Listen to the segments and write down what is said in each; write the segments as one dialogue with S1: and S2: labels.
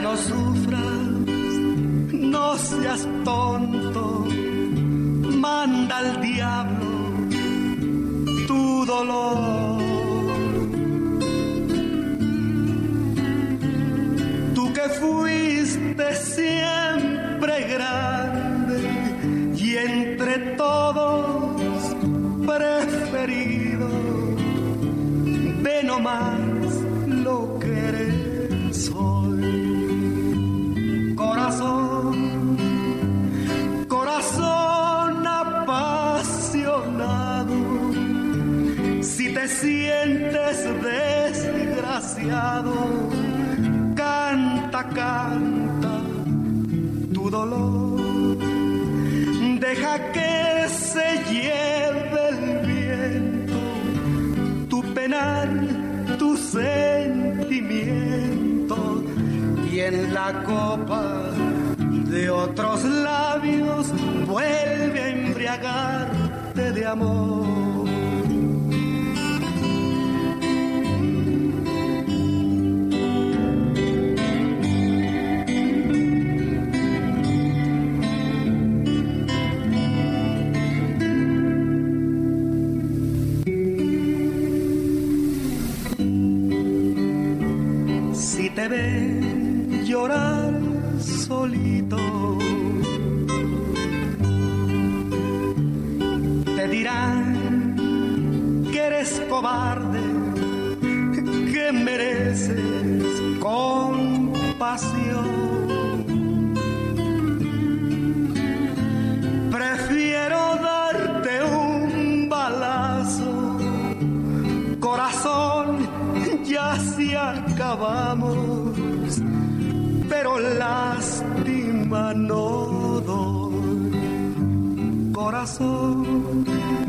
S1: no sufras, no seas tonto, manda al diablo tu dolor. Tú que fuiste siempre grande y entre todos preferido, ve nomás lo que eres hoy. Corazón, corazón apasionado, si te sientes desgraciado, canta, canta tu dolor. Deja que se lleve el viento tu penar, tu sentimiento, y en la copa de otros labios vuelve a embriagarte de amor. Te ven llorar solito, te dirán que eres cobarde, que mereces compasión. Prefiero darte un balazo, corazón, ya si acabamos, pero lástima no doy. Corazón,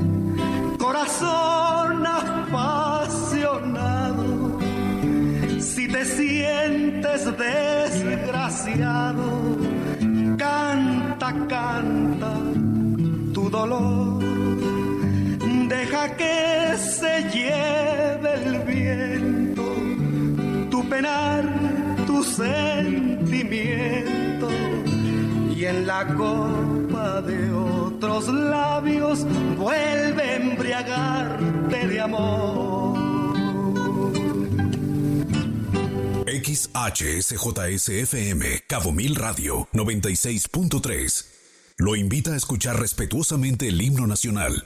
S1: corazón apasionado, si te sientes desgraciado, canta, canta tu dolor. Deja que se lleve el viento tu penar, tu sentimiento, y en la copa de otros labios vuelve a embriagarte de amor.
S2: XHSJSFM Cabo Mil Radio 96.3 lo invita a escuchar respetuosamente el himno nacional.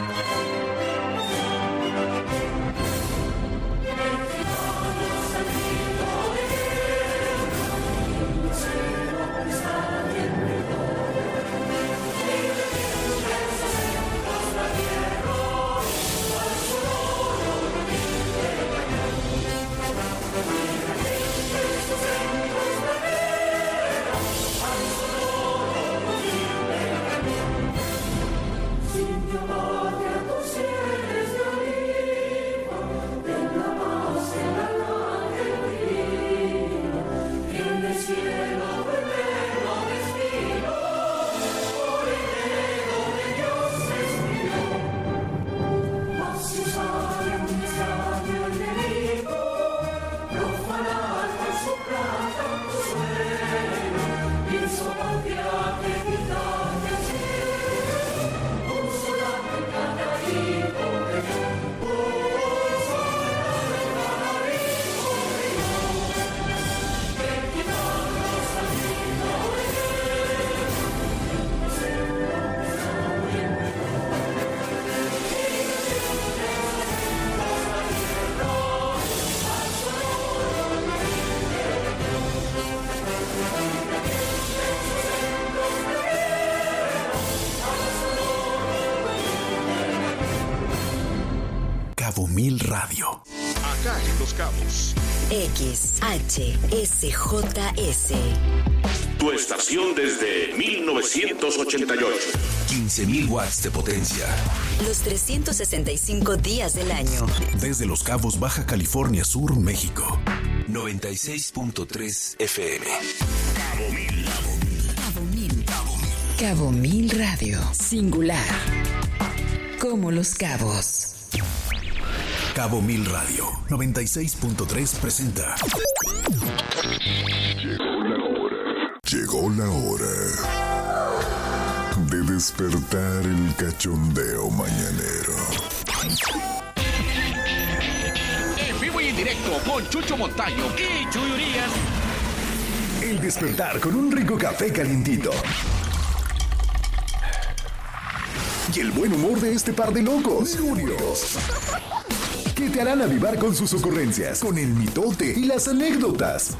S2: Cabo Mil Radio.
S3: Acá en Los Cabos.
S4: XHSJS.
S3: Tu estación desde 1988.
S2: 15.000 watts de potencia.
S4: Los 365 días del año.
S2: Desde Los Cabos, Baja California Sur, México. 96.3 FM.
S3: Cabo Mil.
S4: Cabo Mil. Cabo Mil Radio. Singular. Como Los Cabos.
S2: Cabo Mil Radio 96.3 presenta la hora de despertar el cachondeo mañanero.
S5: En vivo y en directo con Chucho Montaño y Chuy Urias.
S2: El despertar con un rico café calientito. Y el buen humor de este par de locos, Curios, que te harán avivar con sus ocurrencias, con el mitote y las anécdotas.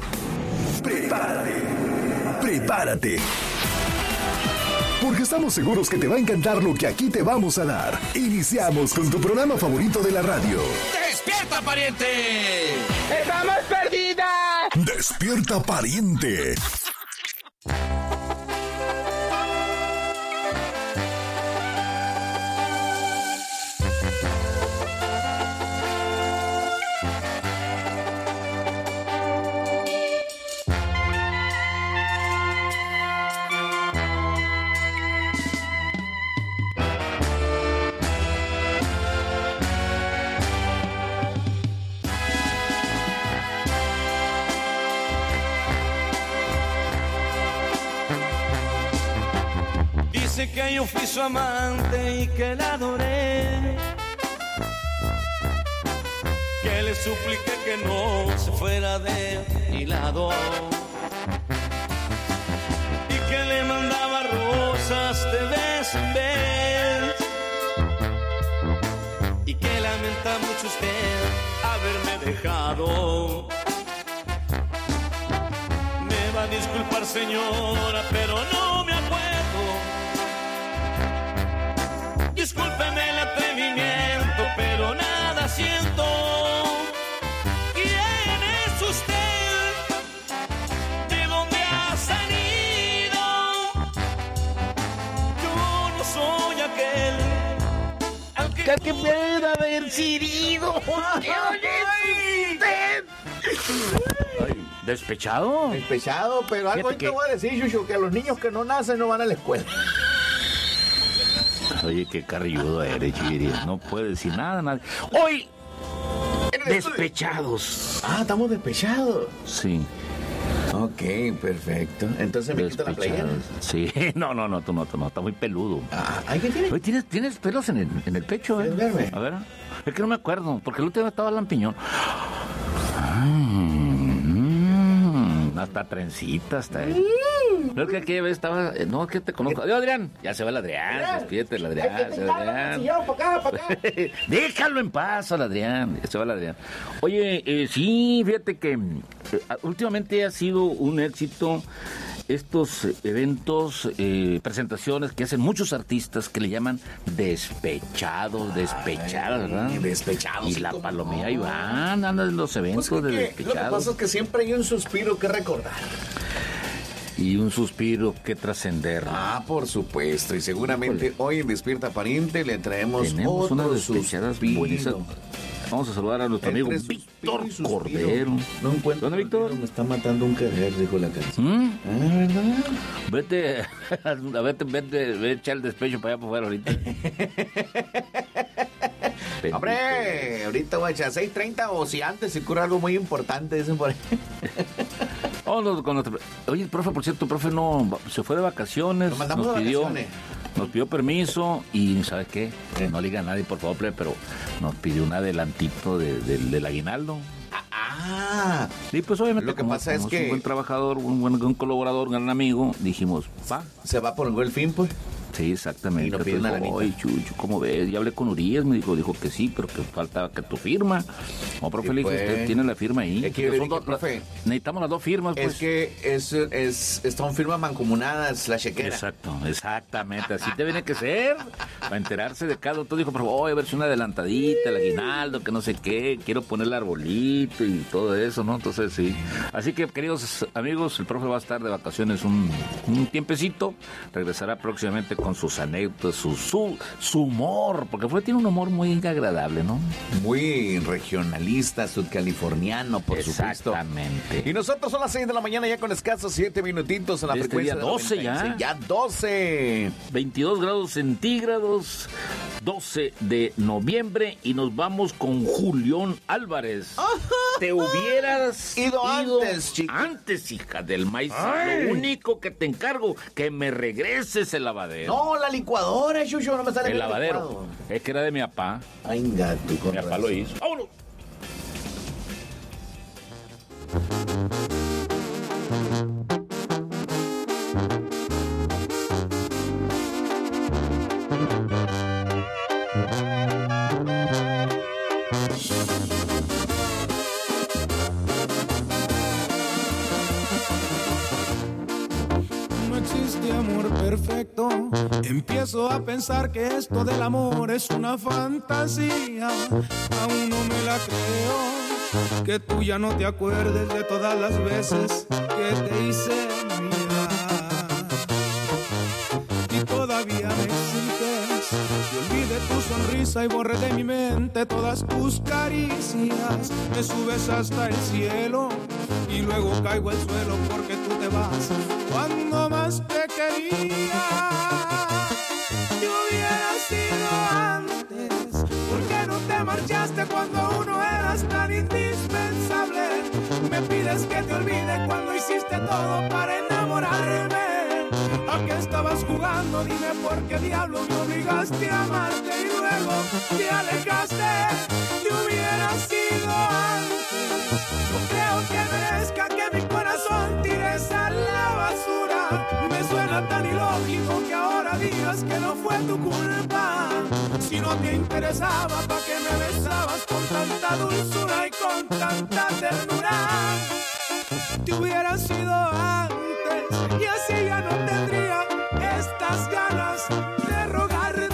S2: Prepárate. Porque estamos seguros que te va a encantar lo que aquí te vamos a dar. Iniciamos con tu programa favorito de la radio.
S5: ¡Despierta, pariente!
S6: ¡Estamos perdidas!
S2: ¡Despierta, pariente!
S1: Que yo fui su amante y que la adoré, que le supliqué que no se fuera de mi lado y que le mandaba rosas de vez en vez y que lamenta mucho usted haberme dejado. Me va a disculpar, señora, pero no me acuerdo. Discúlpeme el atrevimiento, pero nada siento. ¿Quién es usted? ¿De dónde ha salido? Yo no soy aquel al que
S6: pueda haber sido.
S5: Ay, ¿despechado?
S6: Despechado, pero algo te voy a decir, Chucho, que los niños que no nacen no van a la escuela.
S5: Oye, qué carrilludo eres, Chivirías. No puedes decir nada. Hoy, despechados.
S6: Ah, estamos despechados.
S5: Sí.
S6: Ok, perfecto. Entonces me quito la playera.
S5: Sí, no, tú no, está muy peludo.
S6: ¿Ay, qué tienes?
S5: Oye, ¿tienes pelos en el pecho,
S6: ¿Quieres verme?
S5: A ver, es que no me acuerdo, porque el último estaba lampiñón. Hasta trencita, hasta él. Creo que aquella vez estaba. No, que te conozco. Adiós, Adrián. Ya se va el Adrián. Despídete, el Adrián.
S6: Para acá.
S5: Déjalo en paz al Adrián. Ya se va el Adrián. Oye, sí, fíjate que últimamente ha sido un éxito estos eventos, presentaciones que hacen muchos artistas que le llaman despechados, ¿verdad?
S6: Despechados.
S5: Y la palomilla ahí van, andan en los eventos de despechados.
S6: Lo que pasa es que siempre hay un suspiro que recordar.
S5: Y un suspiro que trascender.
S6: Ah, por supuesto. Y seguramente hoy en Despierta Pariente le traemos
S5: unas despechadas buenísimas. Vamos a saludar a nuestro amigo Víctor Cordero.
S6: No encuentro.
S5: ¿Dónde, Víctor?
S6: Me está matando un querer, dijo la canción. ¿Verdad?
S5: Vete a echar el despecho para allá por fuera ahorita.
S6: Hombre, ahorita voy a echar 6:30 o si antes se cura algo muy importante, dicen por ahí.
S5: Oye, el profe, por cierto, el profe no se fue de vacaciones. Nos pidió permiso y ¿sabes qué? No le diga a nadie, por favor, pero nos pidió un adelantito del aguinaldo. Sí, pues obviamente
S6: lo que pasa es que
S5: un buen trabajador, un colaborador, un gran amigo, dijimos,
S6: se va por el fin, pues.
S5: Sí, exactamente.
S6: Y no pide una lanita.
S5: Oye, Chucho, ¿cómo ves? Ya hablé con Urias, me dijo que sí, pero que falta que tu firma. No, profe, le dije, usted tiene la firma ahí.
S6: Es que profe,
S5: necesitamos las dos firmas, pues.
S6: Es que son firmas mancomunadas, la chequera.
S5: Exactamente, así te viene que ser, para enterarse de cada otro. Dijo, pero voy a ver si una adelantadita, el aguinaldo, que no sé qué, quiero poner el arbolito y todo eso, ¿no? Entonces, sí. Así que, queridos amigos, el profe va a estar de vacaciones un tiempecito, regresará próximamente con sus anécdotas, su humor, porque tiene un humor muy agradable, ¿no?
S6: Muy regionalista, sudcaliforniano, por supuesto.
S5: Exactamente.
S6: Y nosotros son las 6 de la mañana ya con escasos 7 minutitos en la frecuencia
S5: día 12
S6: de 96.
S5: ya.
S6: Ya 12.
S5: 22 grados centígrados, 12 de noviembre y nos vamos con Julián Álvarez. Te hubieras
S6: ido antes, chica.
S5: Antes, hija del maíz. Lo único que te encargo, que me regreses el lavadero.
S6: No, la licuadora, Chucho, no me sale
S5: el
S6: bien
S5: lavadero.
S6: licuado.
S5: Es que era de mi papá.
S6: Ay, gato, con
S5: Mi papá lo hizo. ¡Vámonos!
S7: No existe amor perfecto. Empiezo a pensar que esto del amor es una fantasía. Aún no me la creo, que tú ya no te acuerdes de todas las veces que te hice mía. Y todavía me exiges que olvide tu sonrisa y borre de mi mente todas tus caricias. Me subes hasta el cielo y luego caigo al suelo porque tú te vas cuando más te quería. Te hubiera sido antes, ¿por qué no te marchaste cuando uno eras tan indispensable? Me pides que te olvide cuando hiciste todo para enamorarme. ¿A qué estabas jugando? Dime por qué diablo me obligaste a amarte y luego te alejaste. Te hubiera sido antes. No creo que merezca que mi corazón tires a la basura. Me suena tan ilógico que ahora digas que no fue tu culpa. Si no te interesaba, ¿pa' qué me besabas con tanta dulzura y con tanta ternura? Te hubiera sido antes y así ya no tendría estas ganas de rogarte.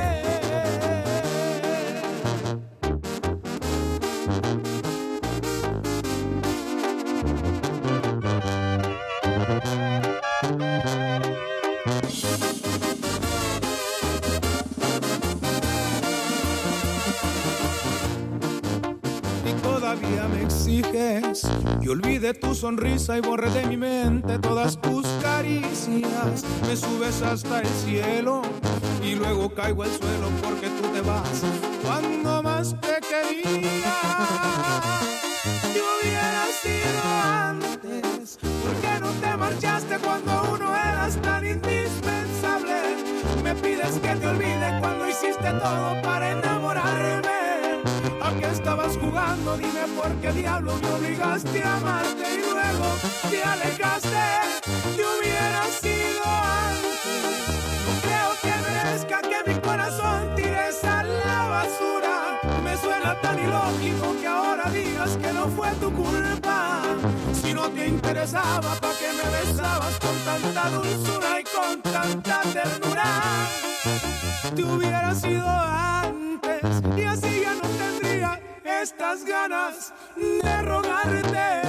S7: Y todavía me exiges que olvide tu sonrisa y borre de mi mente todas tus caricias. Me subes hasta el cielo y luego caigo al suelo porque tú te vas cuando más te quería. Te hubiera sido antes, ¿por qué no te marchaste cuando uno eras tan indispensable? Me pides que te olvide cuando hiciste todo para enamorarme. ¿A qué estabas jugando? Dime por qué diablo me obligaste a amarte y luego te alejaste. Te hubiera sido antes. No creo que merezca que mi corazón tires a la basura. Me suena tan ilógico que ahora digas que no fue tu culpa. Si no te interesaba, ¿pa' qué me besabas con tanta dulzura y con tanta ternura? Te hubiera sido antes y así ya no tendría estas ganas de rogarte.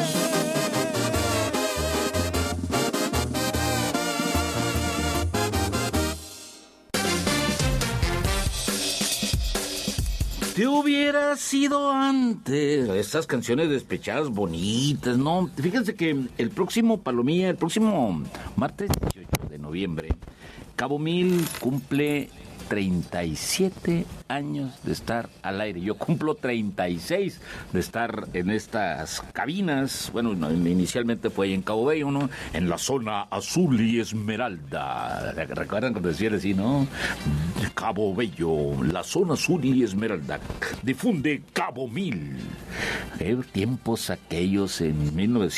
S5: Te hubiera sido antes. Estas canciones despechadas bonitas, ¿no? Fíjense que el próximo Palomilla, el próximo martes 18 de noviembre, Cabo Mil cumple 37 años de estar al aire. Yo cumplo 36 de estar en estas cabinas. Bueno, inicialmente fue ahí en Cabo Bello, ¿no? En la zona azul y esmeralda. ¿Recuerdan cuando decían así, no? Cabo Bello, la zona azul y esmeralda. Difunde Cabo Mil. Tiempos aquellos en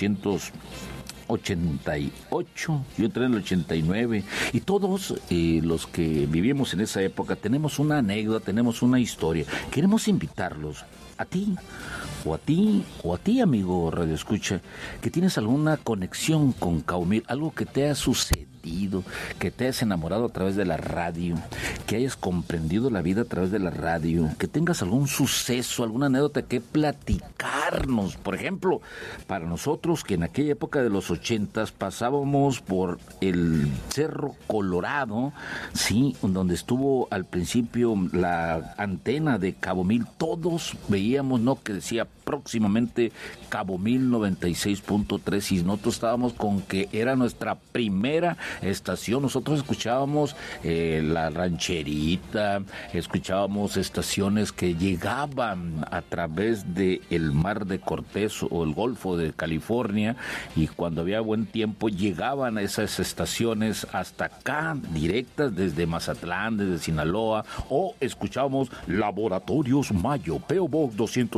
S5: 1988, yo entré en el 89 y todos los que vivimos en esa época tenemos una anécdota, tenemos una historia. Queremos invitarlos a ti, amigo Radio Escucha, que tienes alguna conexión con Cabo Mil, algo que te ha sucedido divertido, que te hayas enamorado a través de la radio, que hayas comprendido la vida a través de la radio, que tengas algún suceso, alguna anécdota que platicarnos. Por ejemplo, para nosotros que en aquella época de los 80s pasábamos por el Cerro Colorado, sí, donde estuvo al principio la antena de Cabo Mil, todos veíamos, ¿no?, que decía próximamente Cabo Mil 96.3, y nosotros estábamos con que era nuestra primera estación. Nosotros escuchábamos La Rancherita, escuchábamos estaciones que llegaban a través del Mar de Cortés o el Golfo de California, y cuando había buen tiempo llegaban a esas estaciones hasta acá, directas desde Mazatlán, desde Sinaloa, o escuchábamos Laboratorios Mayo, P.O. Box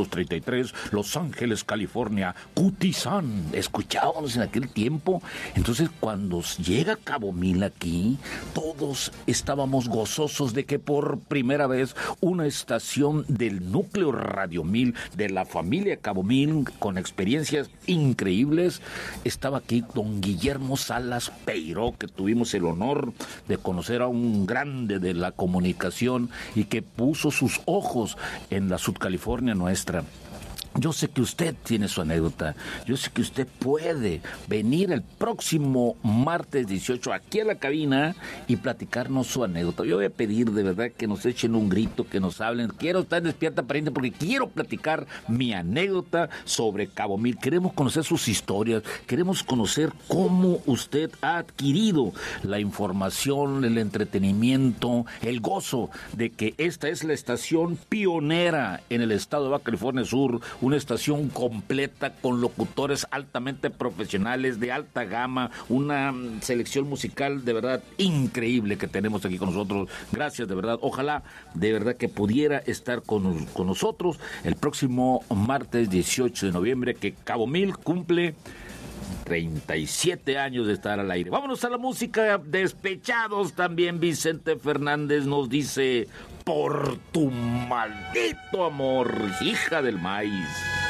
S5: 233, Los Ángeles, California, Cutizán. Escuchábamos en aquel tiempo. Entonces, cuando llega Cabo Mil aquí, todos estábamos gozosos de que por primera vez una estación del núcleo Radio Mil, de la familia Cabo Mil, con experiencias increíbles, estaba aquí don Guillermo Salas Peiró, que tuvimos el honor de conocer a un grande de la comunicación y que puso sus ojos en la Sudcalifornia nuestra. Yo sé que usted tiene su anécdota, yo sé que usted puede venir el próximo martes 18 aquí a la cabina y platicarnos su anécdota. Yo voy a pedir de verdad que nos echen un grito, que nos hablen. Quiero estar despierta, pariente, porque quiero platicar mi anécdota sobre Cabo Mil. Queremos conocer sus historias, queremos conocer cómo usted ha adquirido la información, el entretenimiento, el gozo de que esta es la estación pionera en el estado de Baja California Sur, una estación completa con locutores altamente profesionales, de alta gama, una selección musical de verdad increíble que tenemos aquí con nosotros. Gracias, de verdad. Ojalá de verdad que pudiera estar con nosotros el próximo martes 18 de noviembre, que Cabo Mil cumple 37 años de estar al aire. Vámonos a la música. Despechados también. Vicente Fernández nos dice: por tu maldito amor, hija del maíz.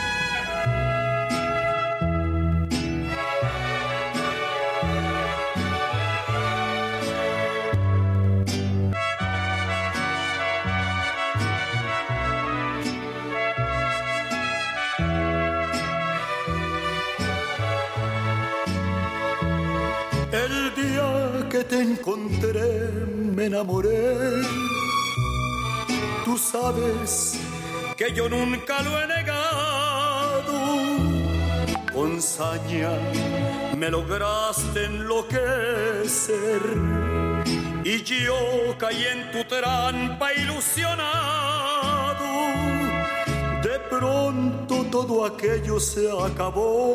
S8: El día que te encontré me enamoré. Tú sabes que yo nunca lo he negado. Con saña me lograste enloquecer y yo caí en tu trampa ilusionado. De pronto todo aquello se acabó.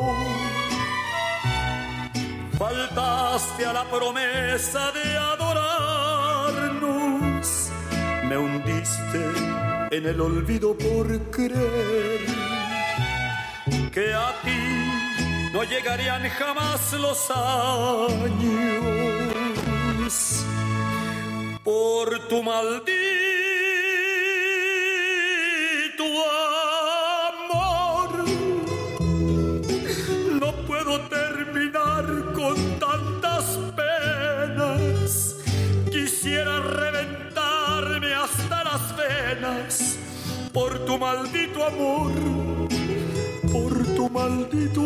S8: Faltaste a la promesa de adorarnos. Me hundiste en el olvido por creer que a ti no llegarían jamás los años. Por tu maldito amor no puedo terminar con tantas penas. Quisiera reventarme hasta las venas por tu maldito amor, por tu maldito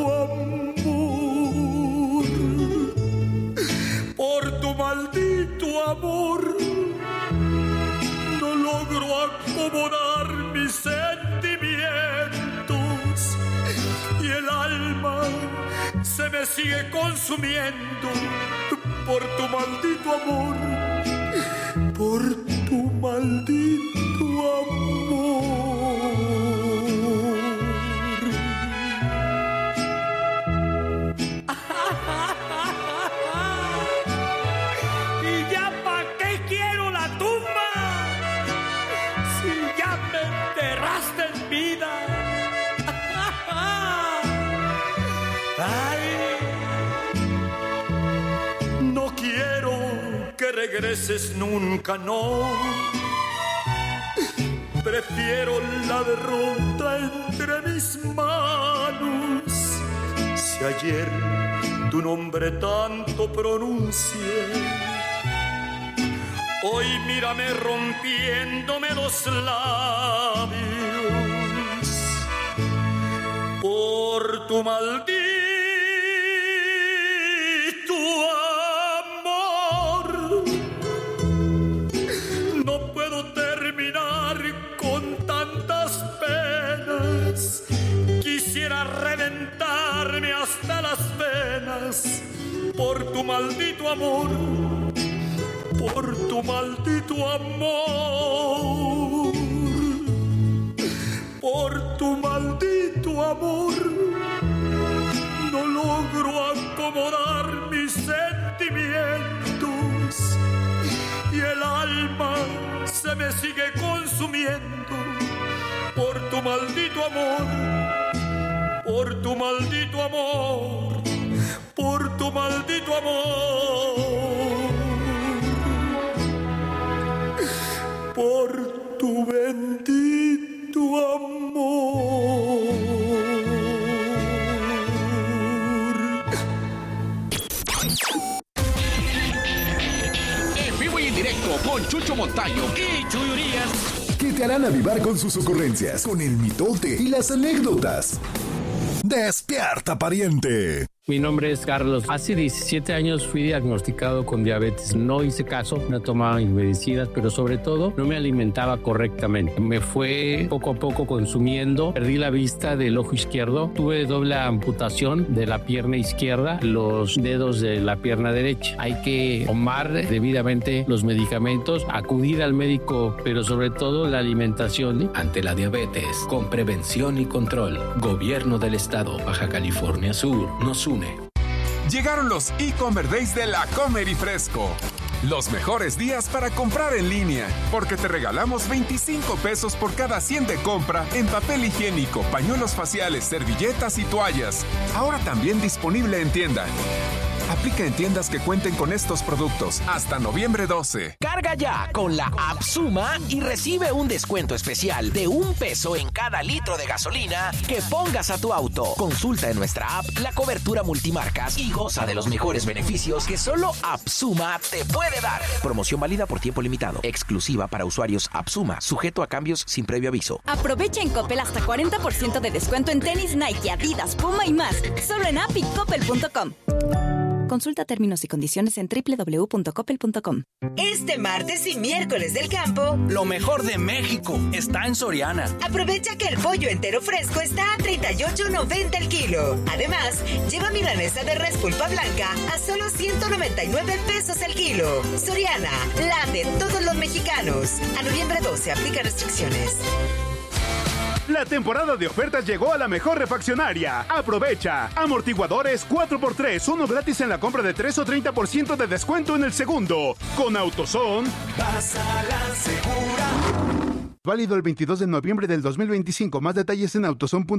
S8: amor, por tu maldito amor. No logro acomodar mis sentimientos y el alma se me sigue consumiendo por tu maldito amor, por tu maldito amor.
S1: ¿Y ya pa' qué quiero la tumba? Si ya me enterraste en vida. Ay.
S8: No quiero que regreses nunca, no. Prefiero la derrota entre mis manos. Si ayer tu nombre tanto pronuncié. Hoy mírame rompiéndome los labios por tu maldito amor. No puedo terminar con tantas penas. Quisiera reventarme hasta las venas por tu maldito amor. Por tu maldito amor, por tu maldito amor, no logro acomodar mis sentimientos y el alma se me sigue consumiendo por tu maldito amor, por tu maldito amor, por tu maldito amor. Por tu bendito amor.
S9: En vivo y en directo con Chucho Montaño y Chuy Urias,
S2: que te harán avivar con sus ocurrencias, con el mitote y las anécdotas. ¡Despierta, pariente!
S10: Mi nombre es Carlos. Hace 17 años fui diagnosticado con diabetes. No hice caso, no tomaba mis medicinas, pero sobre todo no me alimentaba correctamente. Me fue poco a poco consumiendo. Perdí la vista del ojo izquierdo. Tuve doble amputación de la pierna izquierda, los dedos de la pierna derecha. Hay que tomar debidamente los medicamentos, acudir al médico, pero sobre todo la alimentación.
S11: Ante la diabetes, con prevención y control, Gobierno del Estado, Baja California Sur, nos une.
S12: Llegaron los e-Comer Days de La Comer y Fresco. Los mejores días para comprar en línea, porque te regalamos 25 pesos por cada 100 de compra en papel higiénico, pañuelos faciales, servilletas y toallas. Ahora también disponible en tienda. Aplica en tiendas que cuenten con estos productos hasta noviembre 12.
S9: Carga ya con la app Suma y recibe un descuento especial de $1 en cada litro de gasolina que pongas a tu auto. Consulta en nuestra app la cobertura multimarcas y goza de los mejores beneficios que solo App Suma te puede dar. Promoción válida por tiempo limitado. Exclusiva para usuarios App Suma. Sujeto a cambios sin previo aviso.
S13: Aprovecha en Coppel hasta 40% de descuento en tenis Nike, Adidas, Puma y más. Solo en app y coppel.com. Consulta términos y condiciones en www.coppel.com.
S4: Este martes y miércoles del campo,
S14: lo mejor de México está en Soriana.
S4: Aprovecha que el pollo entero fresco está a $38.90 el kilo. Además, lleva milanesa de res pulpa blanca a solo $199 el kilo. Soriana, la de todos los mexicanos. A noviembre 12 aplica restricciones.
S15: La temporada de ofertas llegó a la mejor refaccionaria. Aprovecha. Amortiguadores 4x3, uno gratis en la compra de 3 o 30% de descuento en el segundo. Con AutoZone,
S8: vas a la segura.
S15: Válido el 22 de noviembre del 2025. Más detalles en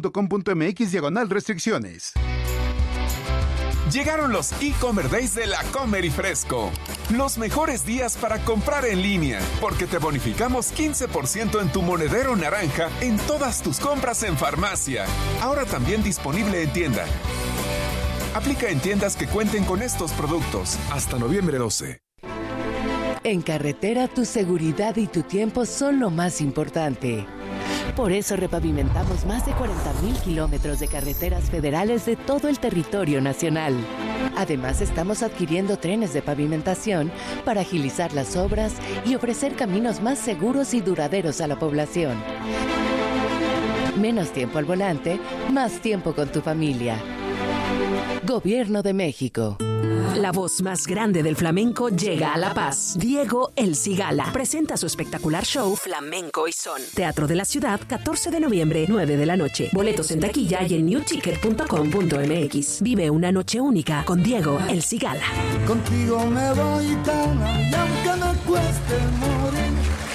S15: autozone.com.mx/restricciones.
S12: Llegaron los e-Comer Days de La Comer y Fresco. Los mejores días para comprar en línea, porque te bonificamos 15% en tu monedero naranja en todas tus compras en farmacia. Ahora también disponible en tienda. Aplica en tiendas que cuenten con estos productos hasta noviembre 12.
S16: En carretera, tu seguridad y tu tiempo son lo más importante. Por eso repavimentamos más de 40,000 kilómetros de carreteras federales de todo el territorio nacional. Además, estamos adquiriendo trenes de pavimentación para agilizar las obras y ofrecer caminos más seguros y duraderos a la población. Menos tiempo al volante, más tiempo con tu familia. Gobierno de México.
S17: La voz más grande del flamenco llega a La Paz. Diego El Cigala presenta su espectacular show Flamenco y Son. Teatro de la Ciudad, 14 de noviembre, 9 de la noche. Boletos en taquilla y en newticket.com.mx. Vive una noche única con Diego El Cigala.
S18: Contigo me voy tan y aunque me cueste morir.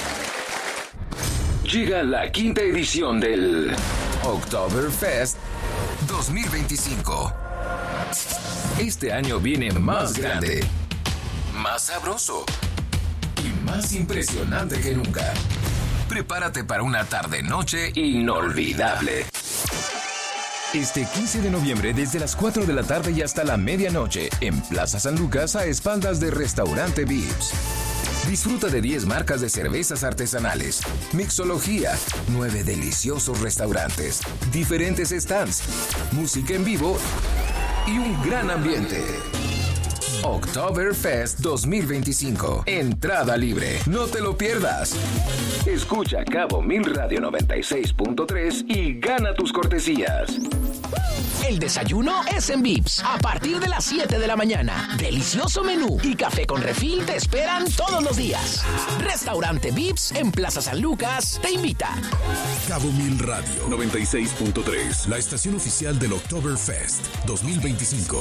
S3: Llega la quinta edición del Oktoberfest 2025. Este año viene más grande, más sabroso y más impresionante que nunca. Prepárate para una tarde-noche inolvidable. Este 15 de noviembre desde las 4 de la tarde y hasta la medianoche en Plaza San Lucas a espaldas de Restaurante Vips. Disfruta de 10 marcas de cervezas artesanales, mixología, 9 deliciosos restaurantes, diferentes stands, música en vivo y un gran ambiente. Oktoberfest 2025. Entrada libre. No te lo pierdas. Escucha Cabo Mil Radio 96.3 y gana tus cortesías.
S9: El desayuno es en Vips. A partir de las 7 de la mañana. Delicioso menú y café con refil te esperan todos los días. Restaurante Vips en Plaza San Lucas te invita.
S2: Cabo Mil Radio 96.3. La estación oficial del Oktoberfest 2025.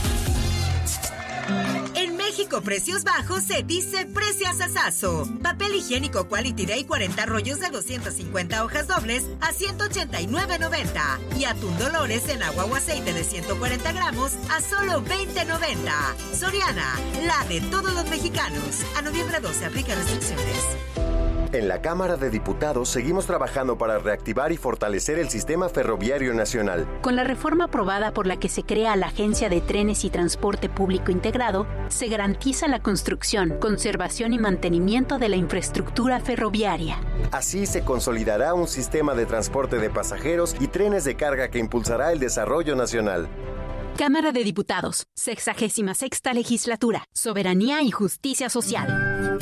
S4: En México, precios bajos se dice precio asasazo. Papel higiénico Quality Day 40 rollos de 250 hojas dobles a $189.90. Y atún Dolores en agua o aceite de 140 gramos a solo $20.90. Soriana, la de todos los mexicanos. A noviembre 12 aplica restricciones.
S19: En la Cámara de Diputados seguimos trabajando para reactivar y fortalecer el sistema ferroviario nacional.
S20: Con la reforma aprobada por la que se crea la Agencia de Trenes y Transporte Público Integrado, se garantiza la construcción, conservación y mantenimiento de la infraestructura ferroviaria.
S19: Así se consolidará un sistema de transporte de pasajeros y trenes de carga que impulsará el desarrollo nacional.
S20: Cámara de Diputados, 66ª Legislatura, Soberanía y Justicia Social.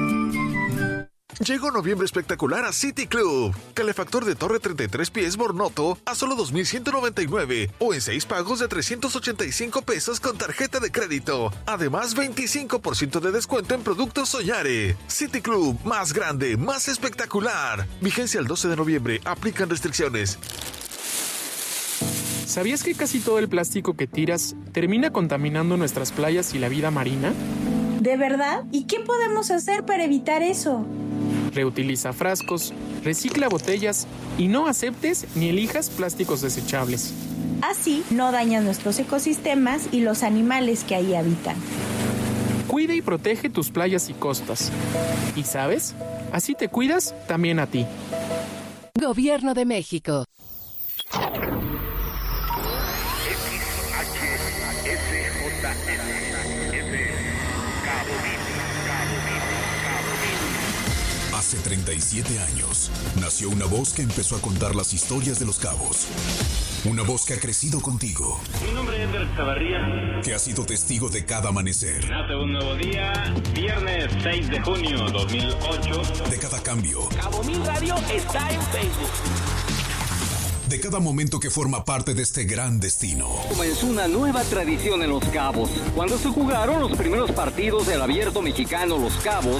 S21: Llegó noviembre espectacular a City Club. Calefactor de torre 33 pies Bornoto a solo $2,199 o en 6 pagos de $385 con tarjeta de crédito. Además, 25% de descuento en productos Soñare. City Club, más grande, más espectacular. Vigencia el 12 de noviembre. Aplican restricciones.
S22: ¿Sabías que casi todo el plástico que tiras termina contaminando nuestras playas y la vida marina?
S23: ¿De verdad? ¿Y qué podemos hacer para evitar eso?
S22: Reutiliza frascos, recicla botellas y no aceptes ni elijas plásticos desechables.
S23: Así no dañan nuestros ecosistemas y los animales que ahí habitan.
S22: Cuida y protege tus playas y costas. ¿Y sabes? Así te cuidas también a ti.
S16: Gobierno de México.
S2: Hace 37 años, nació una voz que empezó a contar las historias de los Cabos. Una voz que ha crecido contigo.
S24: Mi nombre es Eder Chavarría.
S2: Que ha sido testigo de cada amanecer.
S24: Nace un nuevo día, viernes 6 de junio 2008.
S2: De cada cambio.
S9: Cabo Mil Radio está en Facebook.
S2: De cada momento que forma parte de este gran destino.
S25: Comenzó una nueva tradición en Los Cabos, cuando se jugaron los primeros partidos del Abierto Mexicano Los Cabos.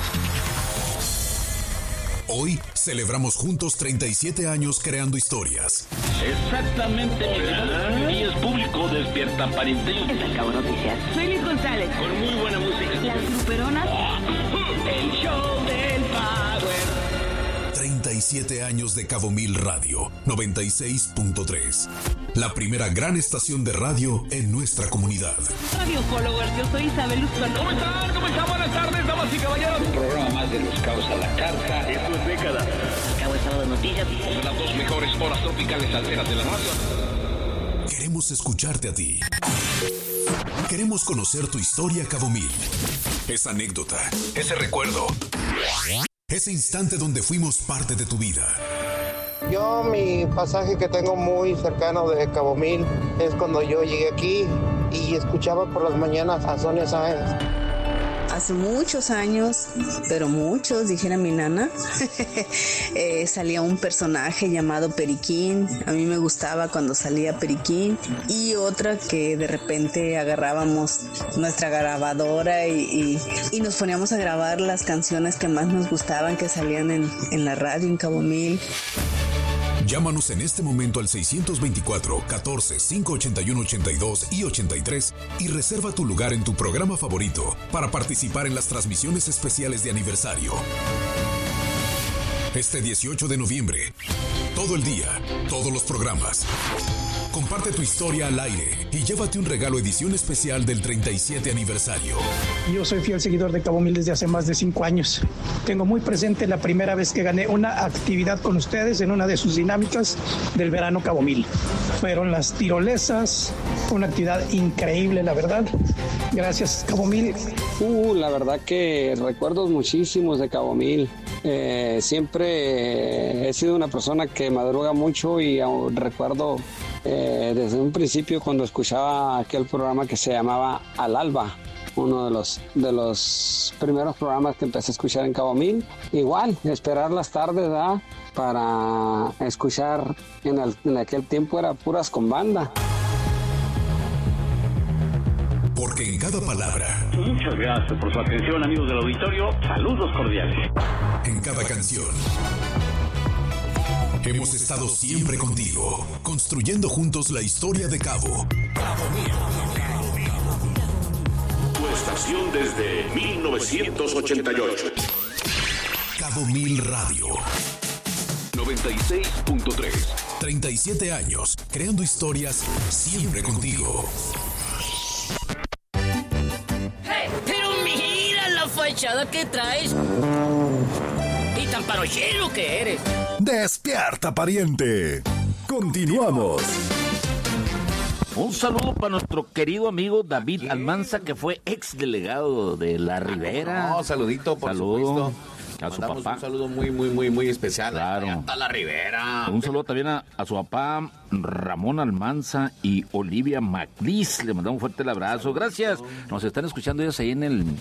S2: Hoy celebramos juntos 37 años creando historias.
S5: Exactamente, mi es público, despierta parienteño.
S26: El Cabo Noticias. Soy Liz González.
S5: Con muy buena música.
S26: Las Gruperonas.
S25: El show del Power.
S2: 37 años de Cabo Mil Radio 96.3. La primera gran estación de radio en nuestra comunidad.
S26: Radio Followers, yo soy Isabel Luzcano.
S5: ¿Cómo están? ¿Cómo están? Buenas tardes, damas y caballeros.
S25: Un programa más de Los Cabos a la carta.
S5: Esto es década.
S26: Cabo Estado de Noticias.
S25: Son las 2 mejores horas tropicales alteras de la radio.
S2: Queremos escucharte a ti. Queremos conocer tu historia, Cabo Mil. Esa anécdota, ese recuerdo. Ese instante donde fuimos parte de tu vida.
S27: Yo, mi pasaje que tengo muy cercano de Cabo Mil es cuando yo llegué aquí y escuchaba por las mañanas a Sonia Sáenz.
S28: Hace muchos años, pero muchos, dijera mi nana, salía un personaje llamado Periquín. A mí me gustaba cuando salía Periquín. Y otra que de repente agarrábamos nuestra grabadora y nos poníamos a grabar las canciones que más nos gustaban, que salían en la radio en Cabo Mil.
S2: Llámanos en este momento al 624-14-581-82 y 83 y reserva tu lugar en tu programa favorito para participar en las transmisiones especiales de aniversario. Este 18 de noviembre, todo el día, todos los programas. Comparte tu historia al aire y llévate un regalo edición especial del 37 aniversario.
S29: Yo soy fiel seguidor de Cabo Mil desde hace más de 5 años. Tengo muy presente la primera vez que gané una actividad con ustedes en una de sus dinámicas del verano Cabo Mil. fueron las tirolesas, una actividad increíble, la verdad. Gracias, Cabo Mil.
S1: La verdad que recuerdos muchísimos de Cabo Mil. Siempre he sido una persona que madruga mucho y recuerdo desde un principio cuando escuchaba aquel programa que se llamaba Al Alba, uno de los primeros programas que empecé a escuchar en Cabo Mil. Igual, esperar las tardes, ¿verdad? Para escuchar, en aquel tiempo era puras con banda.
S2: Porque en cada palabra,
S24: Muchas gracias por su atención, amigos del auditorio. Saludos cordiales.
S2: en cada canción, hemos estado siempre contigo, construyendo juntos la historia de Cabo. Cabo Mil.
S6: Tu estación desde 1988.
S2: Cabo Mil Radio.
S6: 96.3.
S2: 37 años, creando historias siempre contigo.
S7: Pero mira la fachada que traes. Y tan parochero que eres.
S2: Despierta, pariente. Continuamos.
S5: Un saludo para nuestro querido amigo David Almanza, que fue ex delegado de La Ribera.
S8: No, saludito, por supuesto.
S5: A su
S8: Mandamos
S5: papá.
S8: un saludo muy especial.
S5: Claro.
S8: Allá está La Ribera.
S5: Un saludo también a su papá Ramón Almanza y Olivia Maclis. Le mandamos un fuerte abrazo. Gracias. Nos están escuchando ellos ahí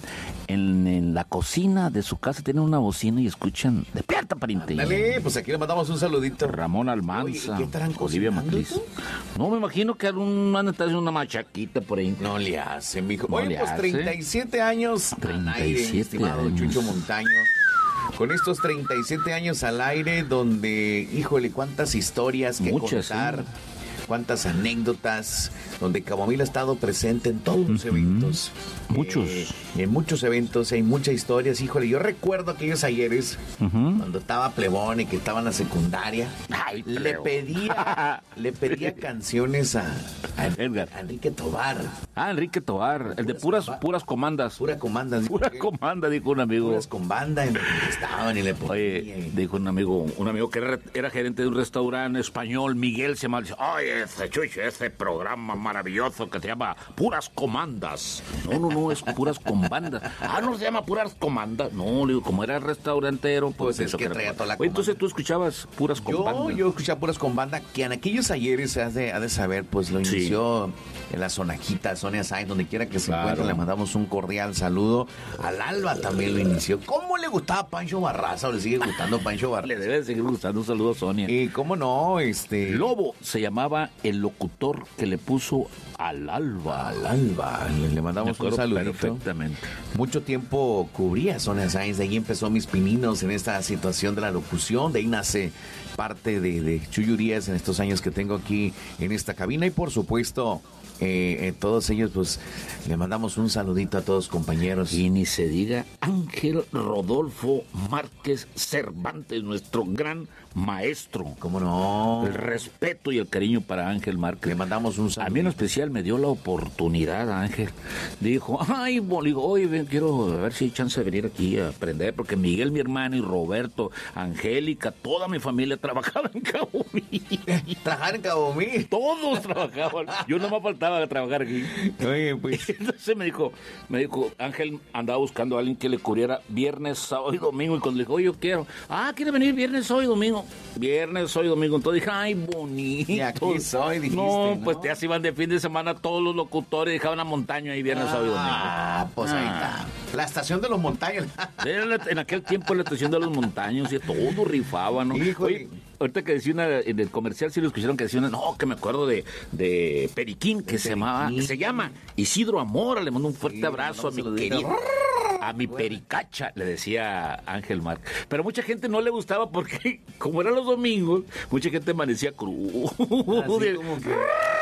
S5: en la cocina de su casa. Tienen una bocina y escuchan. Despierta, pariente.
S8: Dale, pues aquí le mandamos un saludito.
S5: Ramón Almanza.
S8: Oye, ¿qué estarán
S5: Olivia
S8: cocinando
S5: Maclis.
S8: tú?
S5: No, me imagino que van a estar haciendo una machaquita por ahí.
S8: No le hace, mijo.
S5: No
S8: Oye,
S5: le
S8: pues
S5: hace.
S8: 37 años al aire,
S5: 37
S8: estimado
S5: años.
S8: Chucho Montaño. Con estos 37 años al aire, donde, híjole, cuántas historias que
S5: Muchas,
S8: contar, cuántas anécdotas, donde Cabo Mil ha estado presente en todos los eventos.
S5: Muchos.
S8: En muchos eventos, hay muchas historias. Híjole, yo recuerdo aquellos ayeres, cuando estaba plebón y que estaba en la secundaria, le pedía canciones a Enrique Tobar.
S5: Enrique Tobar, el de puras comandas.
S8: Pura comanda.
S5: Pura comanda, dijo un amigo.
S8: Puras con banda en donde estaban y le ponían.
S5: Oye, dijo un amigo que era gerente de un restaurante español, Miguel se llama, dice, oye, ese programa maravilloso que se llama Puras Comandas. No, es puras con bandas. No se llama puras comandas. No, le digo, como era restaurantero, pues
S8: es que traía toda la
S5: Oye, entonces tú escuchabas puras con bandas.
S8: Yo escuchaba puras con banda, que en aquellos ayeres ha de saber, pues lo inició en la Sonajita, Sonia Sainz, donde quiera que se encuentre, le mandamos un cordial saludo. Al Alba también lo inició. ¿Cómo le gustaba Pancho Barraza o le sigue gustando Pancho Barraza?
S5: Le debe seguir gustando. Un saludo a Sonia.
S8: Y cómo no,
S5: Lobo se llamaba el locutor que le puso al Alba.
S8: Al Alba. Le mandamos un saludito.
S5: Perfectamente.
S8: Mucho tiempo cubría Sonia Sainz, de ahí empezó mis pininos en esta situación de la locución, de ahí nace parte de Chuyurías en estos años que tengo aquí en esta cabina y por supuesto todos ellos, pues le mandamos un saludito a todos compañeros.
S5: Y ni se diga Ángel Rodolfo Márquez Cervantes, nuestro gran maestro.
S8: ¿Cómo no?
S5: El respeto y el cariño para Ángel Márquez.
S8: Le mandamos un saludo.
S5: A mí en especial me dio la oportunidad, Ángel. Dijo, oye, quiero ver si hay chance de venir aquí a aprender, porque Miguel, mi hermano, y Roberto, Angélica, toda mi familia trabajaba en Cabo Mil.
S8: ¿Trabajar en Cabo Mil?
S5: Todos trabajaban. Yo no me faltaba trabajar aquí.
S8: Oye, pues.
S5: Entonces me dijo, Ángel andaba buscando a alguien que le cubriera viernes, sábado y domingo, y cuando le dijo, oye, yo quiero. ¿Quiere venir viernes, sábado y domingo? Viernes, sábado y domingo. Entonces dije, ay, bonito.
S8: Y aquí soy, dijiste,
S5: no, pues ya se iban de fin de semana todos los locutores, dejaban a montaña ahí viernes, sábado y domingo.
S8: Pues ahí está. La estación de los montaños.
S5: En aquel tiempo la estación de los montaños, y todo rifaba, ¿no? Oye, ahorita que decía en el comercial, sí lo escucharon que decía que me acuerdo de Periquín, que se llama Isidro Amora. Le mando un fuerte abrazo a mi querido, a mi pericacha, le decía Ángel Márquez. Pero mucha gente no le gustaba porque, como eran los domingos, mucha gente amanecía crudo.
S8: Así como que...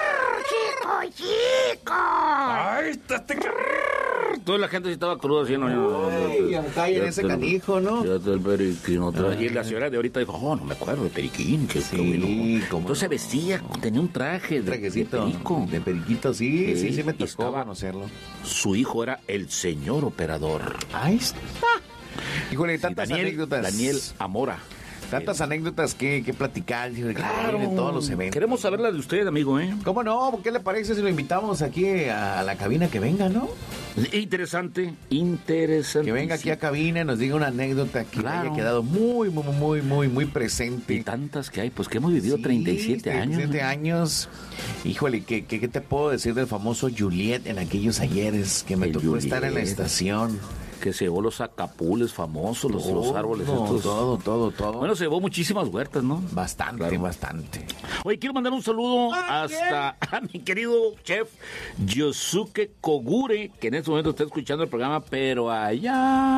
S7: ¡Chico!
S5: ¡Ay, toda la gente estaba cruda así,
S8: en ese canijo, ¿no?
S5: El Periquín otra vez. Y la señora de ahorita dijo, no me acuerdo de Periquín. Qué bueno. Entonces vestía, tenía un traje de perico.
S8: De periquito, sí me tocó conocerlo.
S5: Su hijo era el señor operador.
S8: Ahí está. Híjole, tantas anécdotas.
S5: Daniel Amora.
S8: Tantas anécdotas que platicar, claro, de todos los eventos.
S5: Queremos saber la de usted, amigo, ¿eh?
S8: ¿Cómo no? ¿Qué le parece si lo invitamos aquí a la cabina que venga, no?
S5: Interesante.
S8: Que venga aquí a cabina y nos diga una anécdota que haya quedado muy presente.
S5: Y tantas que hay, pues que hemos vivido 37 años.
S8: 37 años. Híjole, ¿qué te puedo decir del famoso Juliet en aquellos ayeres que me tocó estar en la estación?
S5: Que se llevó los acapules famosos, los árboles estos.
S8: Todo.
S5: Bueno, se llevó muchísimas huertas, ¿no?
S8: Bastante.
S5: Oye, quiero mandar un saludo hasta a mi querido chef Yosuke Kogure, que en este momento está escuchando el programa, pero allá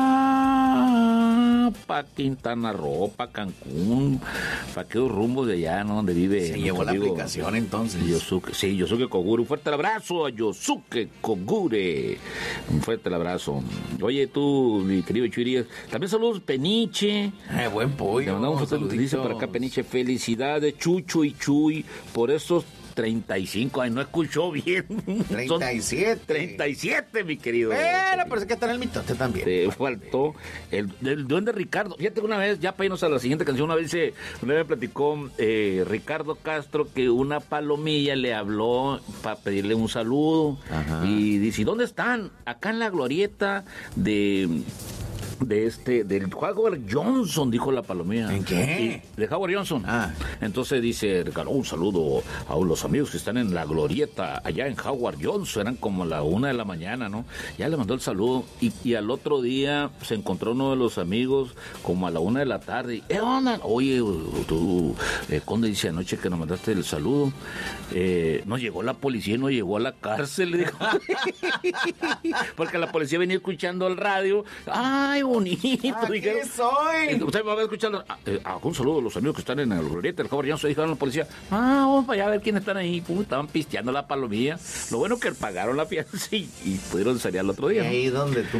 S5: pa' Quintana Roo, pa' Cancún, pa' aquellos rumbos de allá, ¿no? Donde vive.
S8: Se llevó la aplicación entonces.
S5: Yosuke Kogure. Un fuerte abrazo a Yosuke Kogure. Un fuerte abrazo. Oye, tú, mi querido Chuy, también saludos Peniche.
S8: Buen pollo.
S5: Le mandamos un saludo, dice por acá Peniche, felicidades Chucho y Chuy por esos 35, no escuchó bien.
S8: 37.
S5: 37, mi querido.
S8: Pero es que está en el mitote también.
S5: Te faltó el duende Ricardo. Fíjate que una vez, ya para irnos a la siguiente canción, una vez me platicó Ricardo Castro que una palomilla le habló para pedirle un saludo. Ajá. Y dice, ¿dónde están? Acá en la glorieta del Howard Johnson, dijo la palomilla.
S8: ¿En qué?
S5: De Howard Johnson. Entonces dice, regaló un saludo a los amigos que están en la glorieta allá en Howard Johnson. Eran como la 1 de la mañana, ¿no? Ya le mandó el saludo y al otro día se encontró uno de los amigos como a la 1 de la tarde. ¿Onda? Oye, tú, Conde, dice anoche que nos mandaste el saludo. No llegó la policía y no llegó a la cárcel, le dijo. Porque la policía venía escuchando el radio. ¡Ay, bonito!
S8: Aquí soy.
S5: Usted va a escuchar. Un saludo a los amigos que están en el glorieta del Howard Johnson. Dijeron a la policía, vamos para allá a ver quiénes están ahí. Estaban pisteando la palomilla. Lo bueno que pagaron la fianza y pudieron salir al otro día.
S8: ¿Y ahí donde tú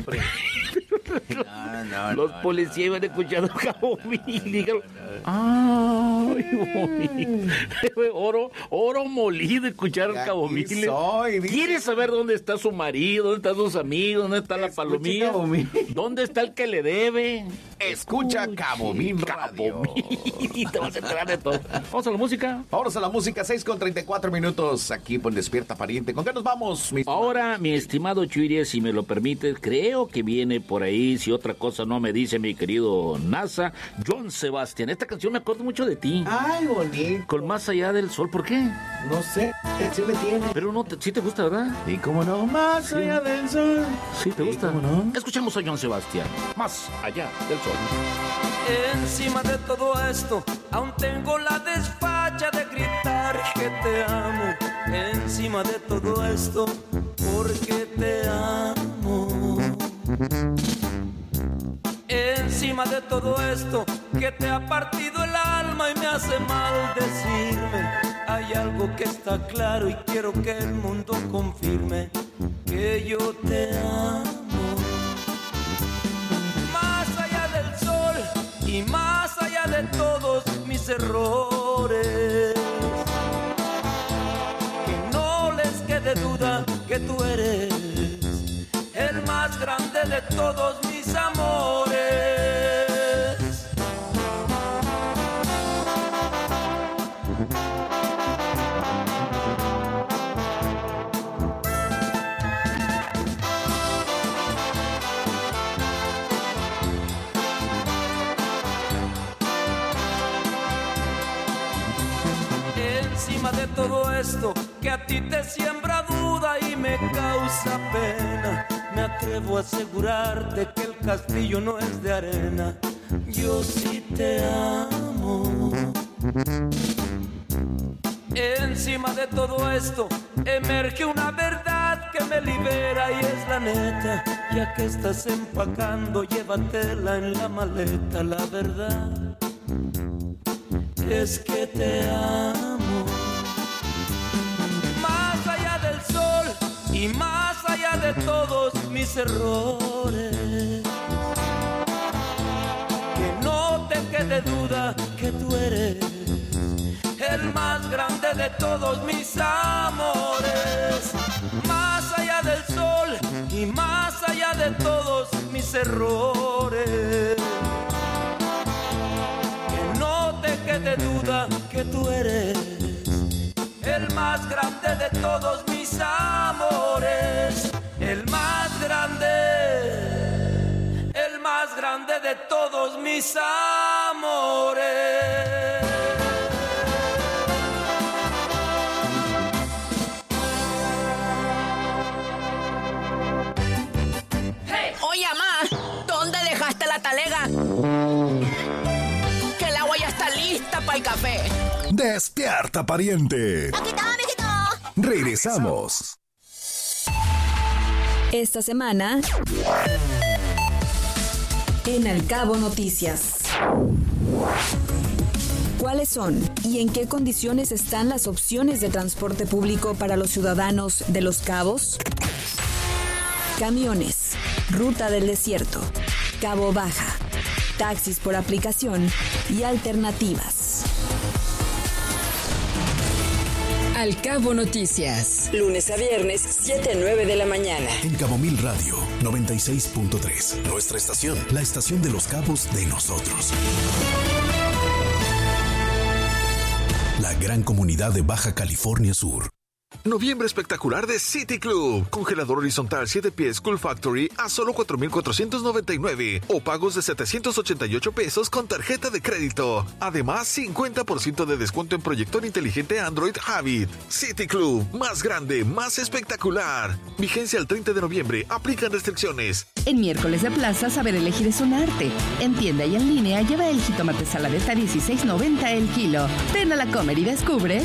S5: los policías iban escuchando Cabo Mil y dijeron, ¡ay, bonito! Oro molido, escucharon Cabo Mil. ¿Quiere saber dónde está su marido? ¿Dónde están sus amigos? ¿Dónde está la palomilla? ¿Dónde está el que le debe?
S8: Escucha Cabo Mil Radio.
S5: Y te vas a enterar de todo. ¿Vamos a la música?
S8: Vámonos a la música, 6:34 aquí por Despierta Pariente. ¿Con qué nos vamos?
S5: Ahora, mi estimado Chuy, si me lo permites, creo que viene por ahí, si otra cosa no me dice mi querido NASA, Joan Sebastián. Esta canción me acuerdo mucho de ti.
S8: Ay, bonito.
S5: Con Más Allá del Sol, ¿por qué?
S8: No sé, sí me tiene.
S5: Pero no, sí te gusta, ¿verdad?
S8: ¿Y cómo no? Más allá del sol.
S5: Sí, te gusta.
S8: ¿Cómo no?
S5: Escuchamos a Joan Sebastián, Más Allá del Sol.
S3: Encima de todo esto, aún tengo la desfacha de gritar que te amo. Encima de todo esto, porque te amo. Encima de todo esto, que te ha partido el alma y me hace mal decirme. Hay algo que está claro y quiero que el mundo confirme, que yo te amo. Más allá del sol y más allá de todos mis errores, que no les quede duda que tú eres el más grande de todos mis amores. Encima de todo esto que a ti te siembra duda y me causa pena, me atrevo a asegurarte que el castillo no es de arena. Yo sí te amo. Encima de todo esto emerge una verdad que me libera y es la neta. Ya que estás empacando, llévatela en la maleta. La verdad es que te amo. Más allá del sol y más allá de todos mis errores, que no te quede duda que tú eres el más grande de todos mis amores. Más allá del sol y más allá de todos mis errores, que que tú eres el más grande de todos mis amores, el más grande de todos mis amores.
S7: Hey. Oye, mamá, ¿dónde dejaste la talega? Que el agua ya está lista para el café.
S2: Despierta, pariente.
S7: Aquí está, mijito.
S2: Regresamos.
S4: Esta semana en Al Cabo Noticias. ¿Cuáles son y en qué condiciones están las opciones de transporte público para los ciudadanos de Los Cabos? Camiones, ruta del desierto, Cabo Baja, taxis por aplicación y alternativas. Al Cabo Noticias. Lunes a viernes, 7 a 9 de la mañana.
S2: En Cabo Mil Radio 96.3. Nuestra estación, la estación de Los Cabos de nosotros. La gran comunidad de Baja California Sur.
S21: Noviembre espectacular de City Club. Congelador horizontal 7 pies Cool Factory a solo $4,499 o pagos de $788 con tarjeta de crédito. Además, 50% de descuento en proyector inteligente Android Habit. City Club, más grande, más espectacular. Vigencia el 30 de noviembre. Aplican restricciones.
S10: En miércoles de plaza, saber elegir es un arte. En tienda y en línea, lleva el jitomate saladeta a $16.90 el kilo. Ven a la Comer y descubre.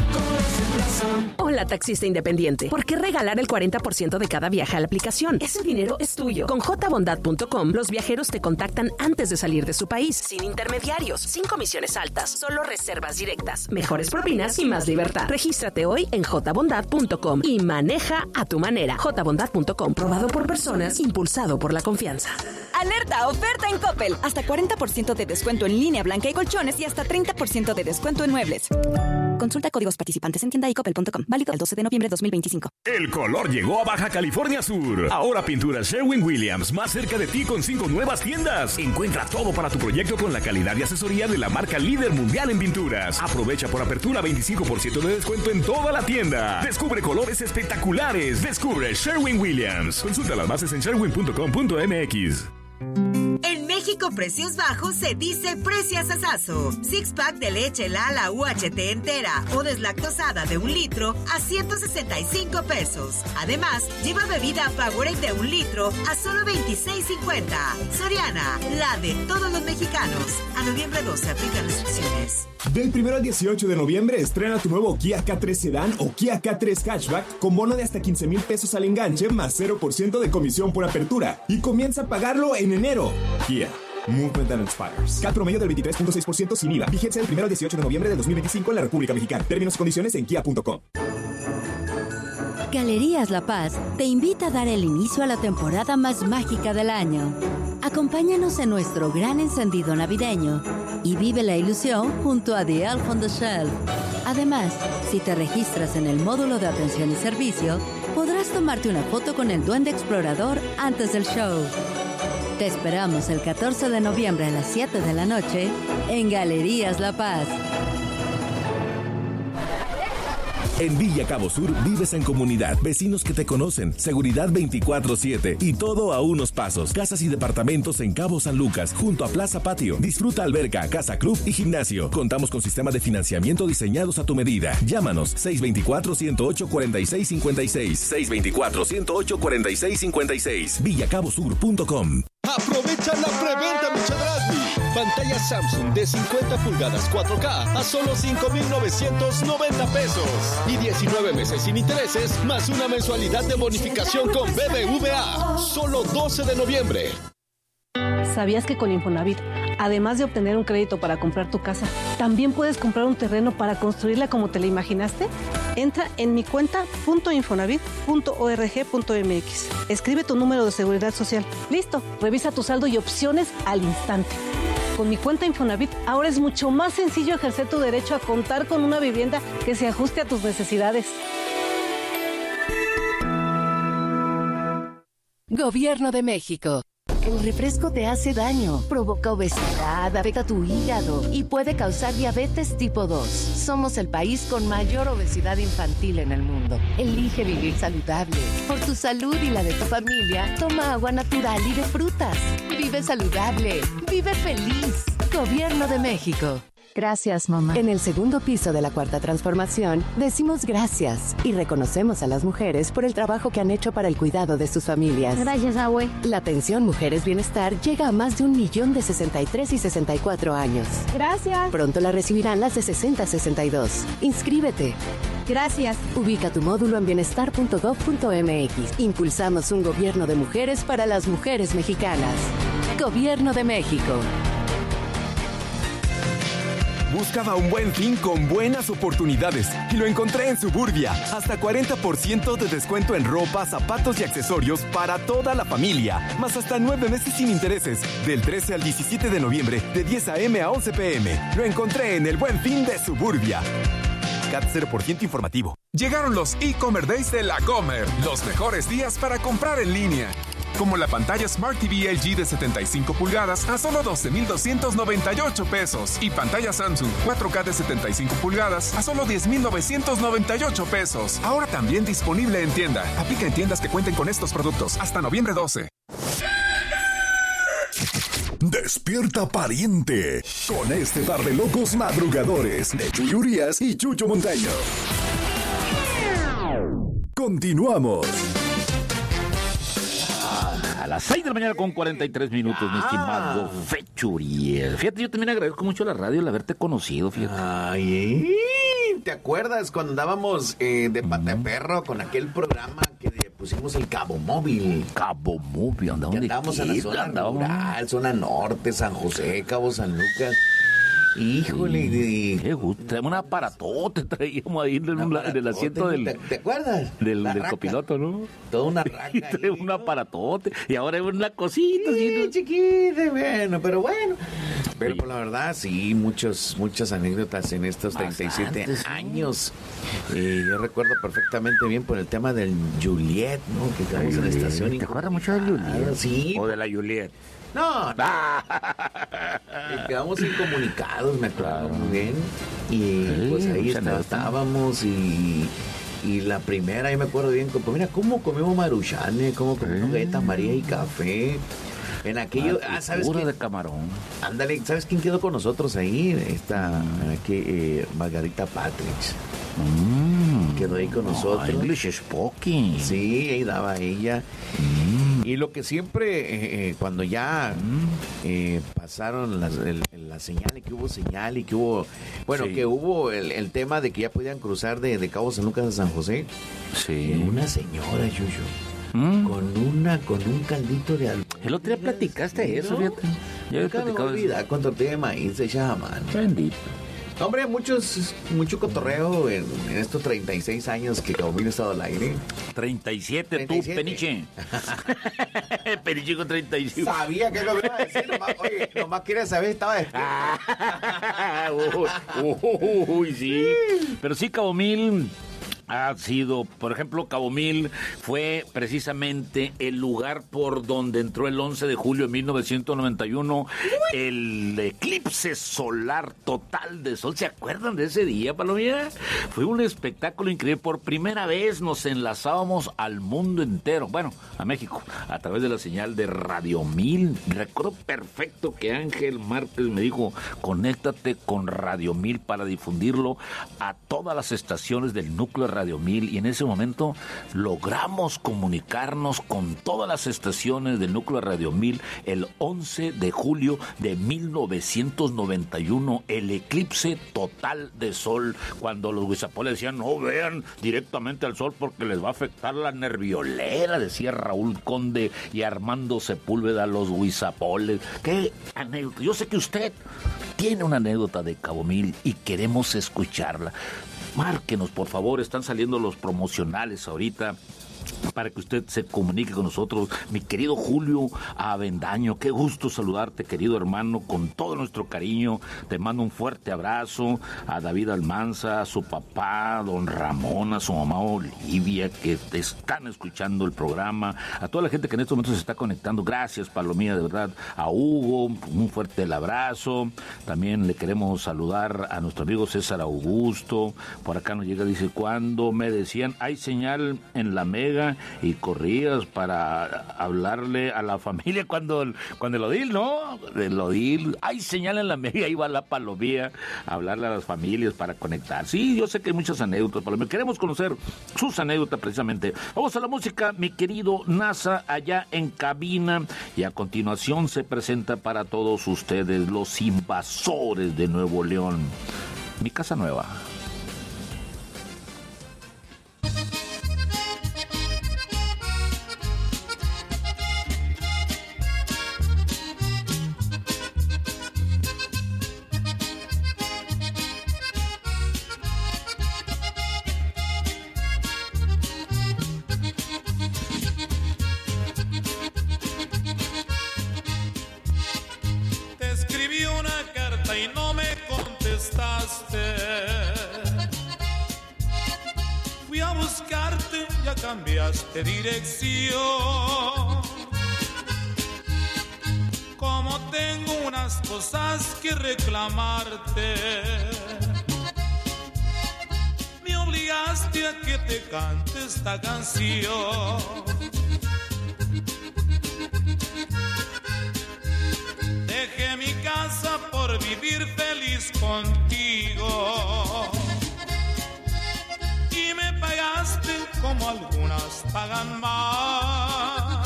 S11: Hola, taxista independiente. ¿Por qué regalar el 40% de cada viaje a la aplicación? Ese dinero es tuyo. Con jbondad.com, los viajeros te contactan antes de salir de su país, sin intermediarios, sin comisiones altas, solo reservas directas, mejores propinas y más libertad. Regístrate hoy en jbondad.com y maneja a tu manera. jbondad.com, probado por personas, impulsado por la confianza.
S4: ¡Alerta! ¡Oferta en Coppel! Hasta 40% de descuento en línea blanca y colchones y hasta 30% de descuento en muebles. Consulta códigos participantes en tienda y coppel.com. Válido el 12 de noviembre de 2025.
S12: El color llegó a Baja California Sur. Ahora Pinturas Sherwin-Williams, más cerca de ti con 5 nuevas tiendas. Encuentra todo para tu proyecto con la calidad y asesoría de la marca líder mundial en pinturas. Aprovecha por apertura 25% de descuento en toda la tienda. Descubre colores espectaculares. Descubre Sherwin-Williams. Consulta las bases en sherwin.com.mx.
S13: En México, precios bajos se dice preciazazazo. Six pack de leche Lala UHT entera o deslactosada de 1 litro a $165. Además, lleva bebida Powerade de 1 litro a solo $26.50. Soriana, la de todos los mexicanos. A noviembre 12 aplica restricciones.
S14: Del 1 al 18 de noviembre estrena tu nuevo Kia K3 Sedan o Kia K3 Hatchback con bono de hasta $15,000 al enganche más 0% de comisión por apertura y comienza a pagarlo en enero. Kia. Movement that inspires. CAT promedio del 23.6% sin IVA. Vigencia del 1 al 18 de noviembre de 2025 en la República Mexicana. Términos y condiciones en kia.com.
S15: Galerías La Paz te invita a dar el inicio a la temporada más mágica del año. Acompáñanos en nuestro gran encendido navideño y vive la ilusión junto a The Elf on the Shelf. Además, si te registras en el módulo de atención y servicio, podrás tomarte una foto con el Duende Explorador antes del show. Te esperamos el 14 de noviembre a las 7 de la noche en Galerías La Paz.
S17: En Villa Cabo Sur vives en comunidad, vecinos que te conocen, seguridad 24/7 y todo a unos pasos. Casas y departamentos en Cabo San Lucas, junto a Plaza Patio. Disfruta alberca, casa club y gimnasio. Contamos con sistema de financiamiento diseñados a tu medida. Llámanos 624-108-4656. 624-108-4656. villacabosur.com.
S18: Aprovecha la preventa Michedrasmi. Pantalla Samsung de 50 pulgadas 4K a solo $5,990 y 19 meses sin intereses más una mensualidad de bonificación con BBVA. Solo 12 de noviembre.
S30: ¿Sabías que con Infonavit, además de obtener un crédito para comprar tu casa, también puedes comprar un terreno para construirla como te la imaginaste? Entra en mi cuenta.infonavit.org.mx. Escribe tu número de seguridad social. Listo, revisa tu saldo y opciones al instante. Con mi cuenta Infonavit, ahora es mucho más sencillo ejercer tu derecho a contar con una vivienda que se ajuste a tus necesidades.
S16: Gobierno de México. El refresco te hace daño, provoca obesidad, afecta tu hígado y puede causar diabetes tipo 2. Somos el país con mayor obesidad infantil en el mundo. Elige vivir saludable. Por tu salud y la de tu familia, toma agua natural y de frutas. Vive saludable. Vive feliz. Gobierno de México.
S10: Gracias, mamá.
S16: En el segundo piso de la Cuarta Transformación, decimos gracias y reconocemos a las mujeres por el trabajo que han hecho para el cuidado de sus familias.
S10: Gracias, abue.
S16: La pensión Mujeres Bienestar llega a más de 1 millón de 63 y 64 años.
S10: Gracias.
S16: Pronto la recibirán las de 60 a 62. Inscríbete.
S10: Gracias.
S16: Ubica tu módulo en bienestar.gov.mx. Impulsamos un gobierno de mujeres para las mujeres mexicanas. Gobierno de México.
S9: Buscaba un buen fin con buenas oportunidades y lo encontré en Suburbia. Hasta 40% de descuento en ropa, zapatos y accesorios para toda la familia. Más hasta 9 meses sin intereses. Del 13 al 17 de noviembre, de 10 a.m. a 11 p.m. Lo encontré en el buen fin de Suburbia. CAT 0% informativo.
S19: Llegaron los e-Commerce Days de La Comer. Los mejores días para comprar en línea. Como la pantalla Smart TV LG de 75 pulgadas a solo 12,298 pesos. Y pantalla Samsung 4K de 75 pulgadas a solo 10,998 pesos. Ahora también disponible en tienda. Aplica en tiendas que cuenten con estos productos hasta noviembre 12.
S2: Despierta pariente con este par de locos madrugadores de Chuy Urias y Chucho Montaño. Continuamos.
S5: A las 6 de la mañana con 43 minutos, mi estimado Fechuriel. Fíjate, yo también agradezco mucho a la radio el haberte conocido, fíjate.
S8: Ay, ¿te acuerdas cuando andábamos de pata de perro con aquel programa que pusimos el Cabo Móvil?
S5: Cabo Móvil,
S8: andábamos en la zona rural, zona norte, San José, Cabo San Lucas. Híjole,
S5: qué gusto, un aparatote traíamos ahí en el asiento del...
S8: ¿Te acuerdas?
S5: Del copiloto, ¿no?
S8: Toda una raca.
S5: Un aparatote, y ahora es una cosita.
S8: Sí, ¿no? Chiquita, bueno, pero bueno. Pero por la verdad, sí, muchas anécdotas en estos 37 años. Yo recuerdo perfectamente bien por el tema del Juliet, ¿no? Que quedamos en la estación.
S5: ¿Te acuerdas mucho del Juliet?
S8: Sí.
S5: ¿O de la Juliet?
S8: No. Quedamos incomunicados, me acuerdo muy bien. Y pues ahí estábamos y la primera, yo me acuerdo bien, pues mira, cómo comimos maruchane, cómo comimos galletas María y café. En aquello, ¿sabes qué?
S5: de camarón.
S8: Ándale, ¿sabes quién quedó con nosotros ahí? Margarita Patrick. Quedó ahí con nosotros.
S5: English Spoken.
S8: Sí, ahí daba ella. Y lo que siempre, cuando ya pasaron la señal, y que hubo señal, y que hubo, bueno, que hubo el tema de que ya podían cruzar de Cabo San Lucas a San José.
S5: Sí.
S8: Una señora, Yuyo. Con un caldito de algo.
S5: El otro día platicaste eso, fíjate.
S8: Ya había platicado eso. Con tortilla de maíz hecha a mano.
S5: Bendito.
S8: Hombre, mucho cotorreo en estos 36 años que Cabo Móvil ha estado al aire.
S5: 37, tú, Peniche. Peniche con 35.
S8: Sabía que lo iba a decir, nomás quería saber, estaba
S5: Uy, sí. Pero sí, Cabo Móvil ha sido, por ejemplo, Cabo Móvil fue precisamente el lugar por donde entró el 11 de julio de 1991 el eclipse solar total de sol. ¿Se acuerdan de ese día, Palomilla? Fue un espectáculo increíble. Por primera vez nos enlazábamos al mundo entero, bueno, a México, a través de la señal de Radio 1000. Recuerdo perfecto que Ángel Márquez me dijo, conéctate con Radio 1000 para difundirlo a todas las estaciones del núcleo de Radio 1000, y en ese momento logramos comunicarnos con todas las estaciones del núcleo de Radio 1000 el 11 de julio de 1991, el eclipse total de sol, cuando los huizapoles decían no vean directamente al sol porque les va a afectar la nerviolera, decía Raúl Conde y Armando Sepúlveda, los huizapoles. Qué anécdota. Yo sé que usted tiene una anécdota de Cabo Móvil y queremos escucharla. Márquenos, por favor, están saliendo los promocionales ahorita para que usted se comunique con nosotros. Mi querido Julio Avendaño, qué gusto saludarte, querido hermano, con todo nuestro cariño. Te mando un fuerte abrazo a David Almanza, a su papá, don Ramón, a su mamá Olivia, que te están escuchando el programa, a toda la gente que en estos momentos se está conectando. Gracias, Palomía, de verdad. A Hugo, un fuerte abrazo. También le queremos saludar a nuestro amigo César Augusto. Por acá nos llega, dice, cuando me decían, hay señal en la Mega, y corrías para hablarle a la familia cuando el Odil, ¿no? El Odil, hay señal en la Mega, ahí va la Palomía a hablarle a las familias para conectar. Sí, yo sé que hay muchas anécdotas, Palomía. Queremos conocer sus anécdotas precisamente. Vamos a la música, mi querido NASA, allá en cabina, y a continuación se presenta para todos ustedes Los Invasores de Nuevo León. Mi casa nueva.
S1: Cambiaste dirección. Como tengo unas cosas que reclamarte, me obligaste a que te cante esta canción. Dejé mi casa por vivir feliz contigo. Y me pagaste como algunas pagan más.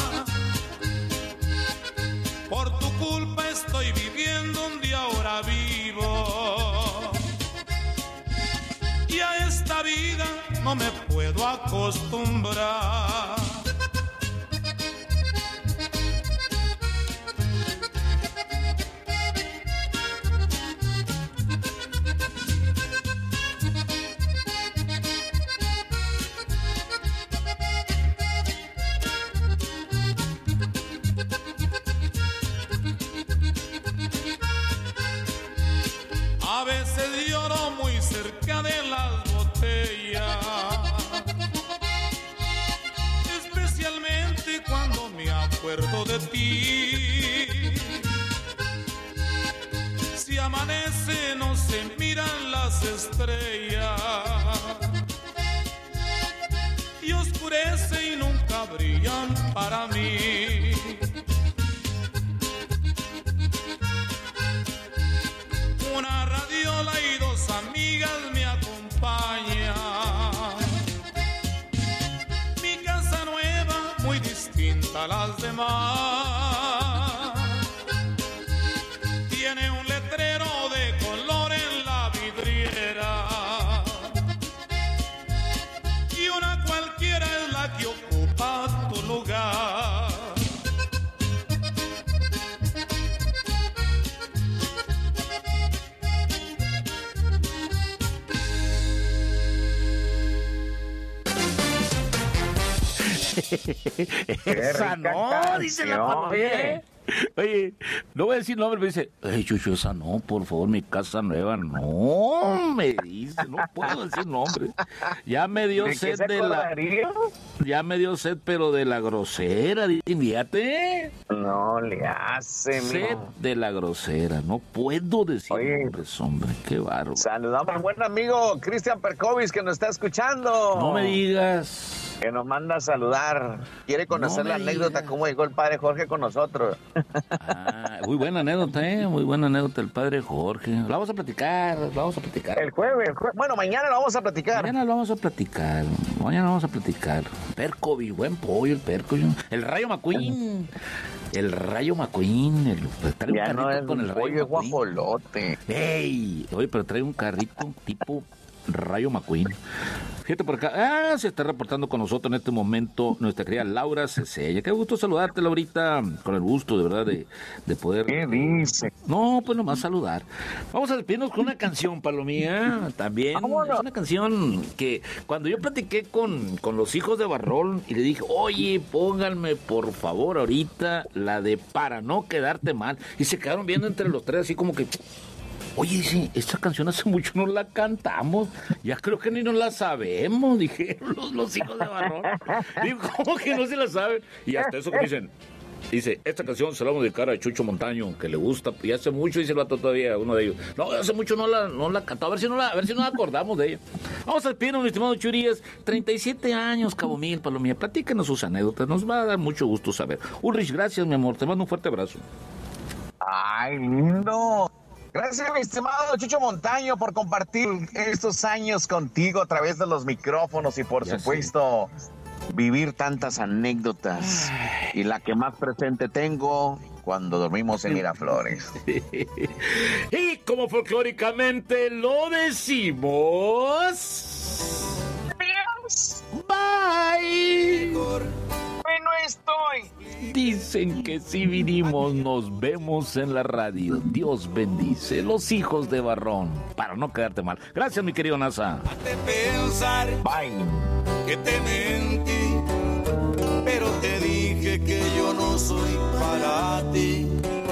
S1: Por tu culpa estoy viviendo donde ahora vivo. Y a esta vida no me puedo acostumbrar. A veces lloro muy cerca de las botellas, especialmente cuando me acuerdo de ti. Si amanece no se miran las estrellas, y oscurece y nunca brillan para mí. Una radiola y dos amigas me acompañan. Mi casa nueva, muy distinta a las demás. Tiene un letrero de color en la vidriera. Y una cualquiera es la que ocupa tu lugar.
S5: Esa no, dice la Palomía. Oye, no voy a decir nombre, pero dice, ay, Chucho, esa no, por favor, mi casa nueva, no, me dice, no puedo decir nombre. Ya me dio sed de la... Ya me dio sed, pero de la grosera, fíjate.
S20: No le hace,
S5: sed de la grosera, no puedo decir nombres, hombre, qué bárbaro.
S20: Saludamos a buen amigo Cristian Percovis, que nos está escuchando.
S5: No me digas.
S20: Que nos manda a saludar. Quiere conocer la anécdota, cómo llegó el padre Jorge con nosotros.
S5: Muy buena anécdota, muy buena anécdota el padre Jorge. La vamos a platicar, El
S20: jueves. Bueno, mañana lo vamos a platicar.
S5: Mañana lo vamos a platicar. Percovi, buen pollo el Perco. El Rayo McQueen. El Rayo McQueen. Trae
S20: ya
S5: un carrito
S20: no es
S5: con el Rayo
S20: pollo, es guajolote.
S5: Ey, oye, pero trae un carrito tipo Rayo McQueen. Fíjate por acá, se está reportando con nosotros en este momento nuestra querida Laura Cecella. Qué gusto saludarte, Laurita, con el gusto, de verdad, de poder...
S20: ¿Qué dice?
S5: No, pues nomás saludar. Vamos a despedirnos con una canción, Palomía, también. Es una canción que cuando yo platiqué con los hijos de Barrón y le dije, oye, pónganme por favor ahorita la de Para no quedarte mal. Y se quedaron viendo entre los tres así como que... Oye, sí, esta canción hace mucho no la cantamos, ya creo que ni nos la sabemos, dijeron los hijos de Barrón. Digo, ¿cómo que no se la saben? Y hasta eso que dicen, dice, esta canción se la vamos a dedicar a Chucho Montaño, que le gusta, y hace mucho, dice el vato todavía, uno de ellos. No, hace mucho no la cantó, a ver si nos acordamos de ella. Vamos a despedirnos, mi estimado Churías, 37 años, Cabo Mil, Palomía, platíquenos sus anécdotas, nos va a dar mucho gusto saber. Ulrich, gracias, mi amor, te mando un fuerte abrazo.
S20: ¡Ay, lindo! Gracias, mi estimado Chucho Montaño, por compartir estos años contigo a través de los micrófonos y, por supuesto, vivir tantas anécdotas. Y la que más presente tengo, cuando dormimos en Miraflores.
S5: Y como folclóricamente lo decimos...
S20: Adiós.
S5: Bye.
S20: Bueno estoy.
S5: Dicen que si vinimos nos vemos en la radio. Dios bendice los hijos de Barrón. Para no quedarte mal. Gracias, mi querido NASA.
S1: De pensar que te mentí, pero te dije que yo no soy para ti.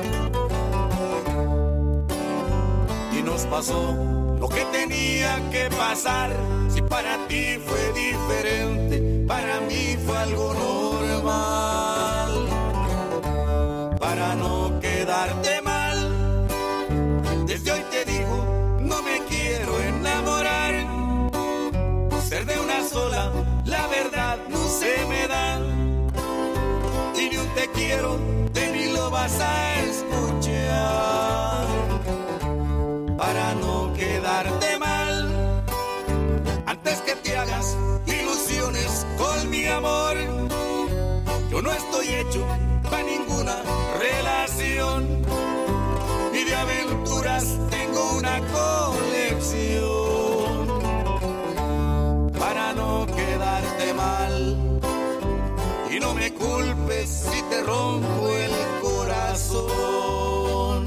S1: Y nos pasó lo que tenía que pasar. Si para ti fue diferente, para mí fue algo normal. Para no quedarte mal, desde hoy te digo, no me quiero enamorar. Ser de una sola, la verdad no se me da. Y ni un te quiero, de mí lo vas a escuchar. Para no quedarte mal, antes que te hagas ilusiones con mi amor, yo no estoy hecho para ninguna relación, y de aventuras tengo una colección. Para no quedarte mal, y no me culpes si te rompo el corazón.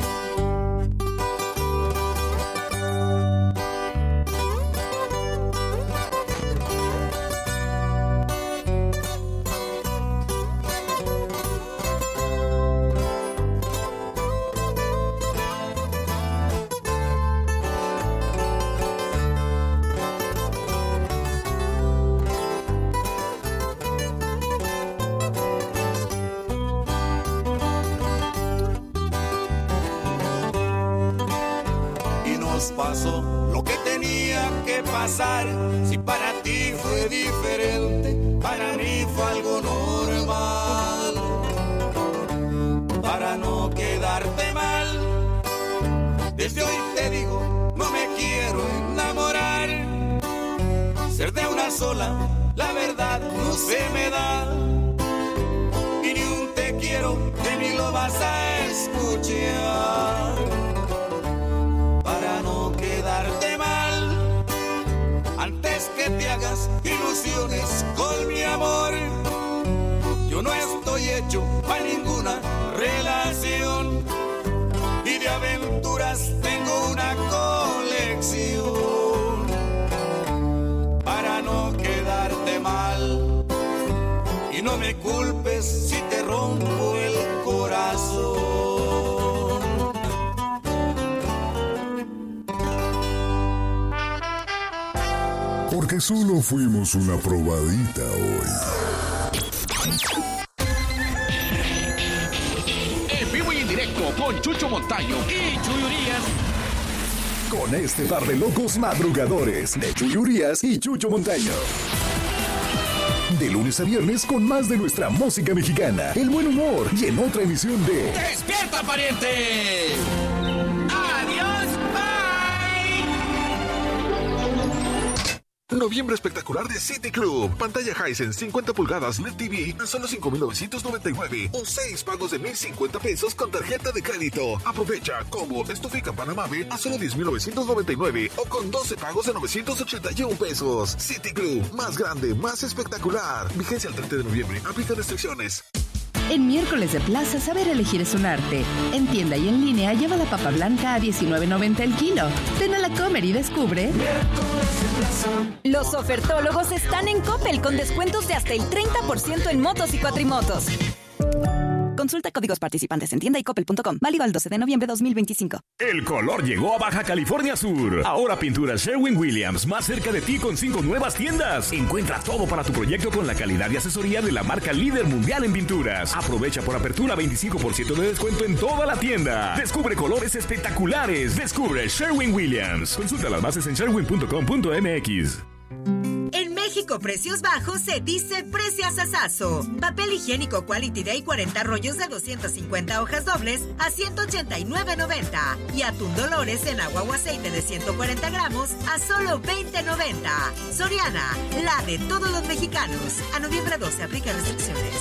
S1: Pasó lo que tenía que pasar. Si para ti fue diferente, para mí fue algo normal. Para no quedarte mal, desde hoy te digo, no me quiero enamorar. Ser de una sola, la verdad no se me da. Y ni un te quiero, de mí lo vas a escuchar. Para no quedarte mal, antes que te hagas ilusiones con mi amor, yo no estoy hecho para ninguna relación, y de aventuras tengo una colección. Para no quedarte mal, y no me culpes si te rompo el corazón.
S3: Porque solo fuimos una probadita hoy.
S18: En vivo y en directo con Chucho Montaño y Chuy Urias.
S3: Con este par de locos madrugadores de Chuy Urias y Chucho Montaño. De lunes a viernes con más de nuestra música mexicana, el buen humor y en otra emisión de
S18: ¡Despierta, pariente! ¡Adiós!
S21: Noviembre espectacular de City Club. Pantalla Hisense 50 pulgadas LED TV a solo 5,999 o 6 pagos de 1,050 pesos con tarjeta de crédito. Aprovecha combo estufa y campana Mave a solo 10,999 o con 12 pagos de 981 pesos. City Club, más grande, más espectacular. Vigencia al 30 de noviembre. Aplica restricciones.
S10: En miércoles de plaza, saber elegir es un arte. En tienda y en línea, lleva la papa blanca a $19.90 el kilo. Ven a la Comer y descubre.
S4: Los ofertólogos están en Coppel con descuentos de hasta el 30% en motos y cuatrimotos. Consulta códigos participantes en tienda y coppel.com. Válido al 12 de noviembre de 2025.
S12: El color llegó a Baja California Sur. Ahora Pinturas Sherwin-Williams, más cerca de ti con 5 nuevas tiendas. Encuentra todo para tu proyecto con la calidad y asesoría de la marca líder mundial en pinturas. Aprovecha por apertura 25% de descuento en toda la tienda. Descubre colores espectaculares. Descubre Sherwin-Williams. Consulta las bases en sherwin.com.mx.
S13: En México, precios bajos se dice Preciasasazo. Papel higiénico Quality Day 40 rollos de 250 hojas dobles a $189.90. Y atún Dolores en agua o aceite de 140 gramos a solo $20.90. Soriana, la de todos los mexicanos. A noviembre 12 aplica restricciones.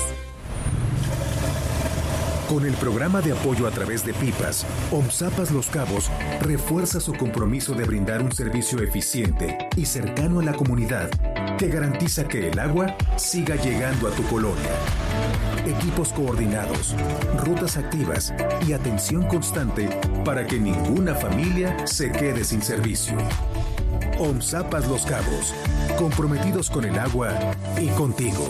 S3: Con el programa de apoyo a través de pipas, OMSAPAS Los Cabos refuerza su compromiso de brindar un servicio eficiente y cercano a la comunidad que garantiza que el agua siga llegando a tu colonia. Equipos coordinados, rutas activas y atención constante para que ninguna familia se quede sin servicio. OMSAPAS Los Cabos, comprometidos con el agua y contigo.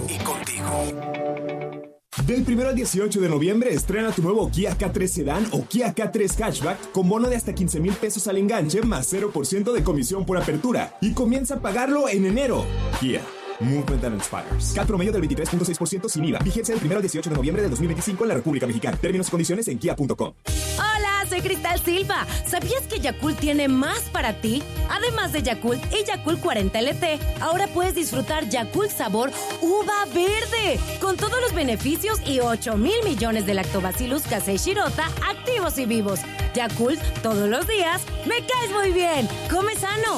S14: Del 1 al 18 de noviembre estrena tu nuevo Kia K3 Sedan o Kia K3 Hatchback con bono de hasta 15,000 pesos al enganche más 0% de comisión por apertura y comienza a pagarlo en enero. Kia. Movement that inspires. CAT promedio del 23.6% sin IVA. Vigencia del 1 al 18 de noviembre de 2025 en la República Mexicana. Términos y condiciones en kia.com.
S6: Hola, soy Cristal Silva. ¿Sabías que Yakult tiene más para ti? Además de Yakult y Yakult 40 LT, ahora puedes disfrutar Yakult sabor uva verde, con todos los beneficios y 8,000 millones de lactobacillus casei shirota activos y vivos. Yakult, todos los días, me caes muy bien. Come sano.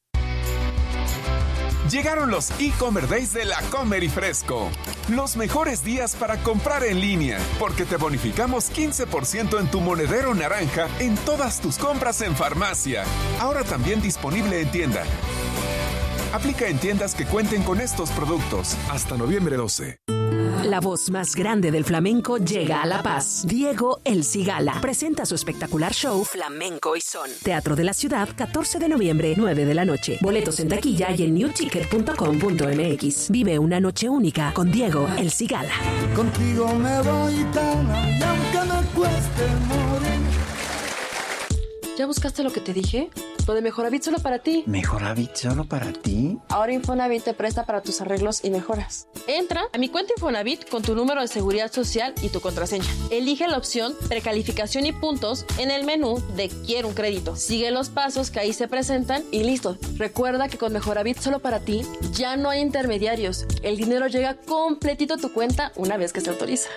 S19: Llegaron los e-Commerce Days de La Comer y Fresco. Los mejores días para comprar en línea, porque te bonificamos 15% en tu monedero naranja en todas tus compras en farmacia. Ahora también disponible en tienda. Aplica en tiendas que cuenten con estos productos hasta noviembre 12.
S11: La voz más grande del flamenco llega a La Paz. Diego El Cigala presenta su espectacular show Flamenco y Son. Teatro de la Ciudad, 14 de noviembre, 9 de la noche. Boletos en taquilla y en newticket.com.mx. Vive una noche única con Diego El Cigala.
S7: Contigo me voy tan y aunque me cueste morir.
S22: ¿Ya buscaste lo que te dije? Lo de Mejoravit solo para ti.
S23: ¿Mejoravit solo para ti?
S22: Ahora Infonavit te presta para tus arreglos y mejoras. Entra a mi cuenta Infonavit con tu número de seguridad social y tu contraseña. Elige la opción Precalificación y puntos en el menú de Quiero un crédito. Sigue los pasos que ahí se presentan y listo. Recuerda que con Mejoravit solo para ti ya no hay intermediarios. El dinero llega completito a tu cuenta una vez que se autoriza.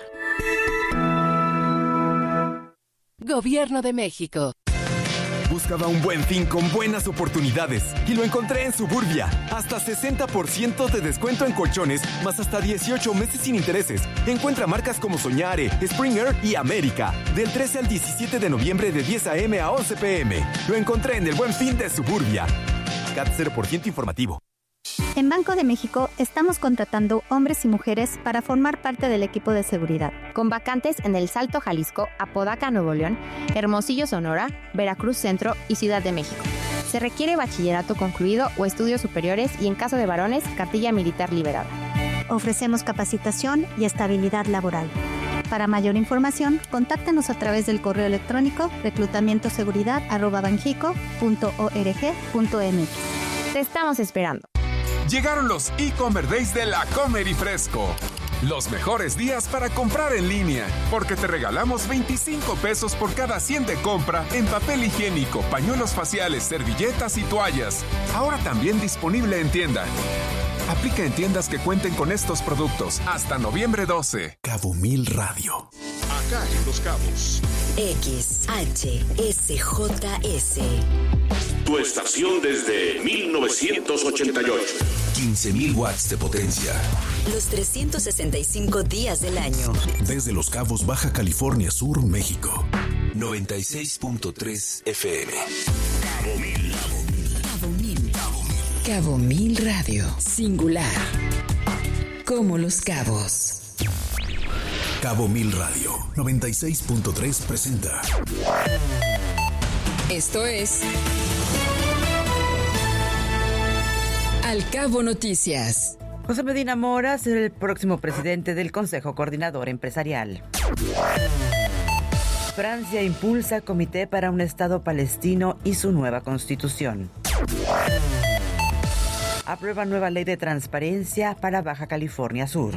S16: Gobierno de México.
S9: Buscaba un buen fin con buenas oportunidades y lo encontré en Suburbia. Hasta 60% de descuento en colchones, más hasta 18 meses sin intereses. Encuentra marcas como Soñare, Springer y América. Del 13 al 17 de noviembre de 10 a.m. a 11 p.m. Lo encontré en el Buen Fin de Suburbia. CAT 0% informativo.
S24: En Banco de México estamos contratando hombres y mujeres para formar parte del equipo de seguridad, con vacantes en El Salto, Jalisco, Apodaca, Nuevo León, Hermosillo, Sonora, Veracruz Centro y Ciudad de México. Se requiere bachillerato concluido o estudios superiores y en caso de varones, cartilla militar liberada. Ofrecemos capacitación y estabilidad laboral. Para mayor información, contáctanos a través del correo electrónico reclutamientoseguridad@banjico.org.mx. Te estamos esperando.
S19: Llegaron los e-Commerce Days de La Comer y Fresco. Los mejores días para comprar en línea, porque te regalamos 25 pesos por cada 100 de compra en papel higiénico, pañuelos faciales, servilletas y toallas. Ahora también disponible en tienda. Aplica en tiendas que cuenten con estos productos hasta noviembre 12.
S2: Cabo Mil Radio.
S18: Acá en Los Cabos.
S11: XHSJS.
S8: Tu estación desde 1988.
S2: 15.000 watts de potencia.
S15: Los 365 días del año.
S2: Desde Los Cabos, Baja California Sur, México. 96.3 FM.
S8: Cabo Mil.
S15: Cabo Mil. Cabo Mil Radio. Singular. Como Los Cabos.
S2: Cabo Mil Radio 96.3 presenta.
S15: Esto es Al Cabo Noticias.
S17: José Medina Mora será el próximo presidente del Consejo Coordinador Empresarial. Francia impulsa comité para un Estado palestino y su nueva constitución. Aprueba nueva ley de transparencia para Baja California Sur.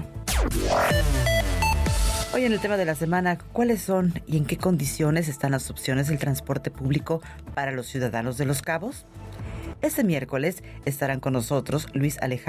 S17: Hoy en el tema de la semana, ¿cuáles son y en qué condiciones están las opciones del transporte público para los ciudadanos de Los Cabos? Este miércoles estarán con nosotros Luis Alejandro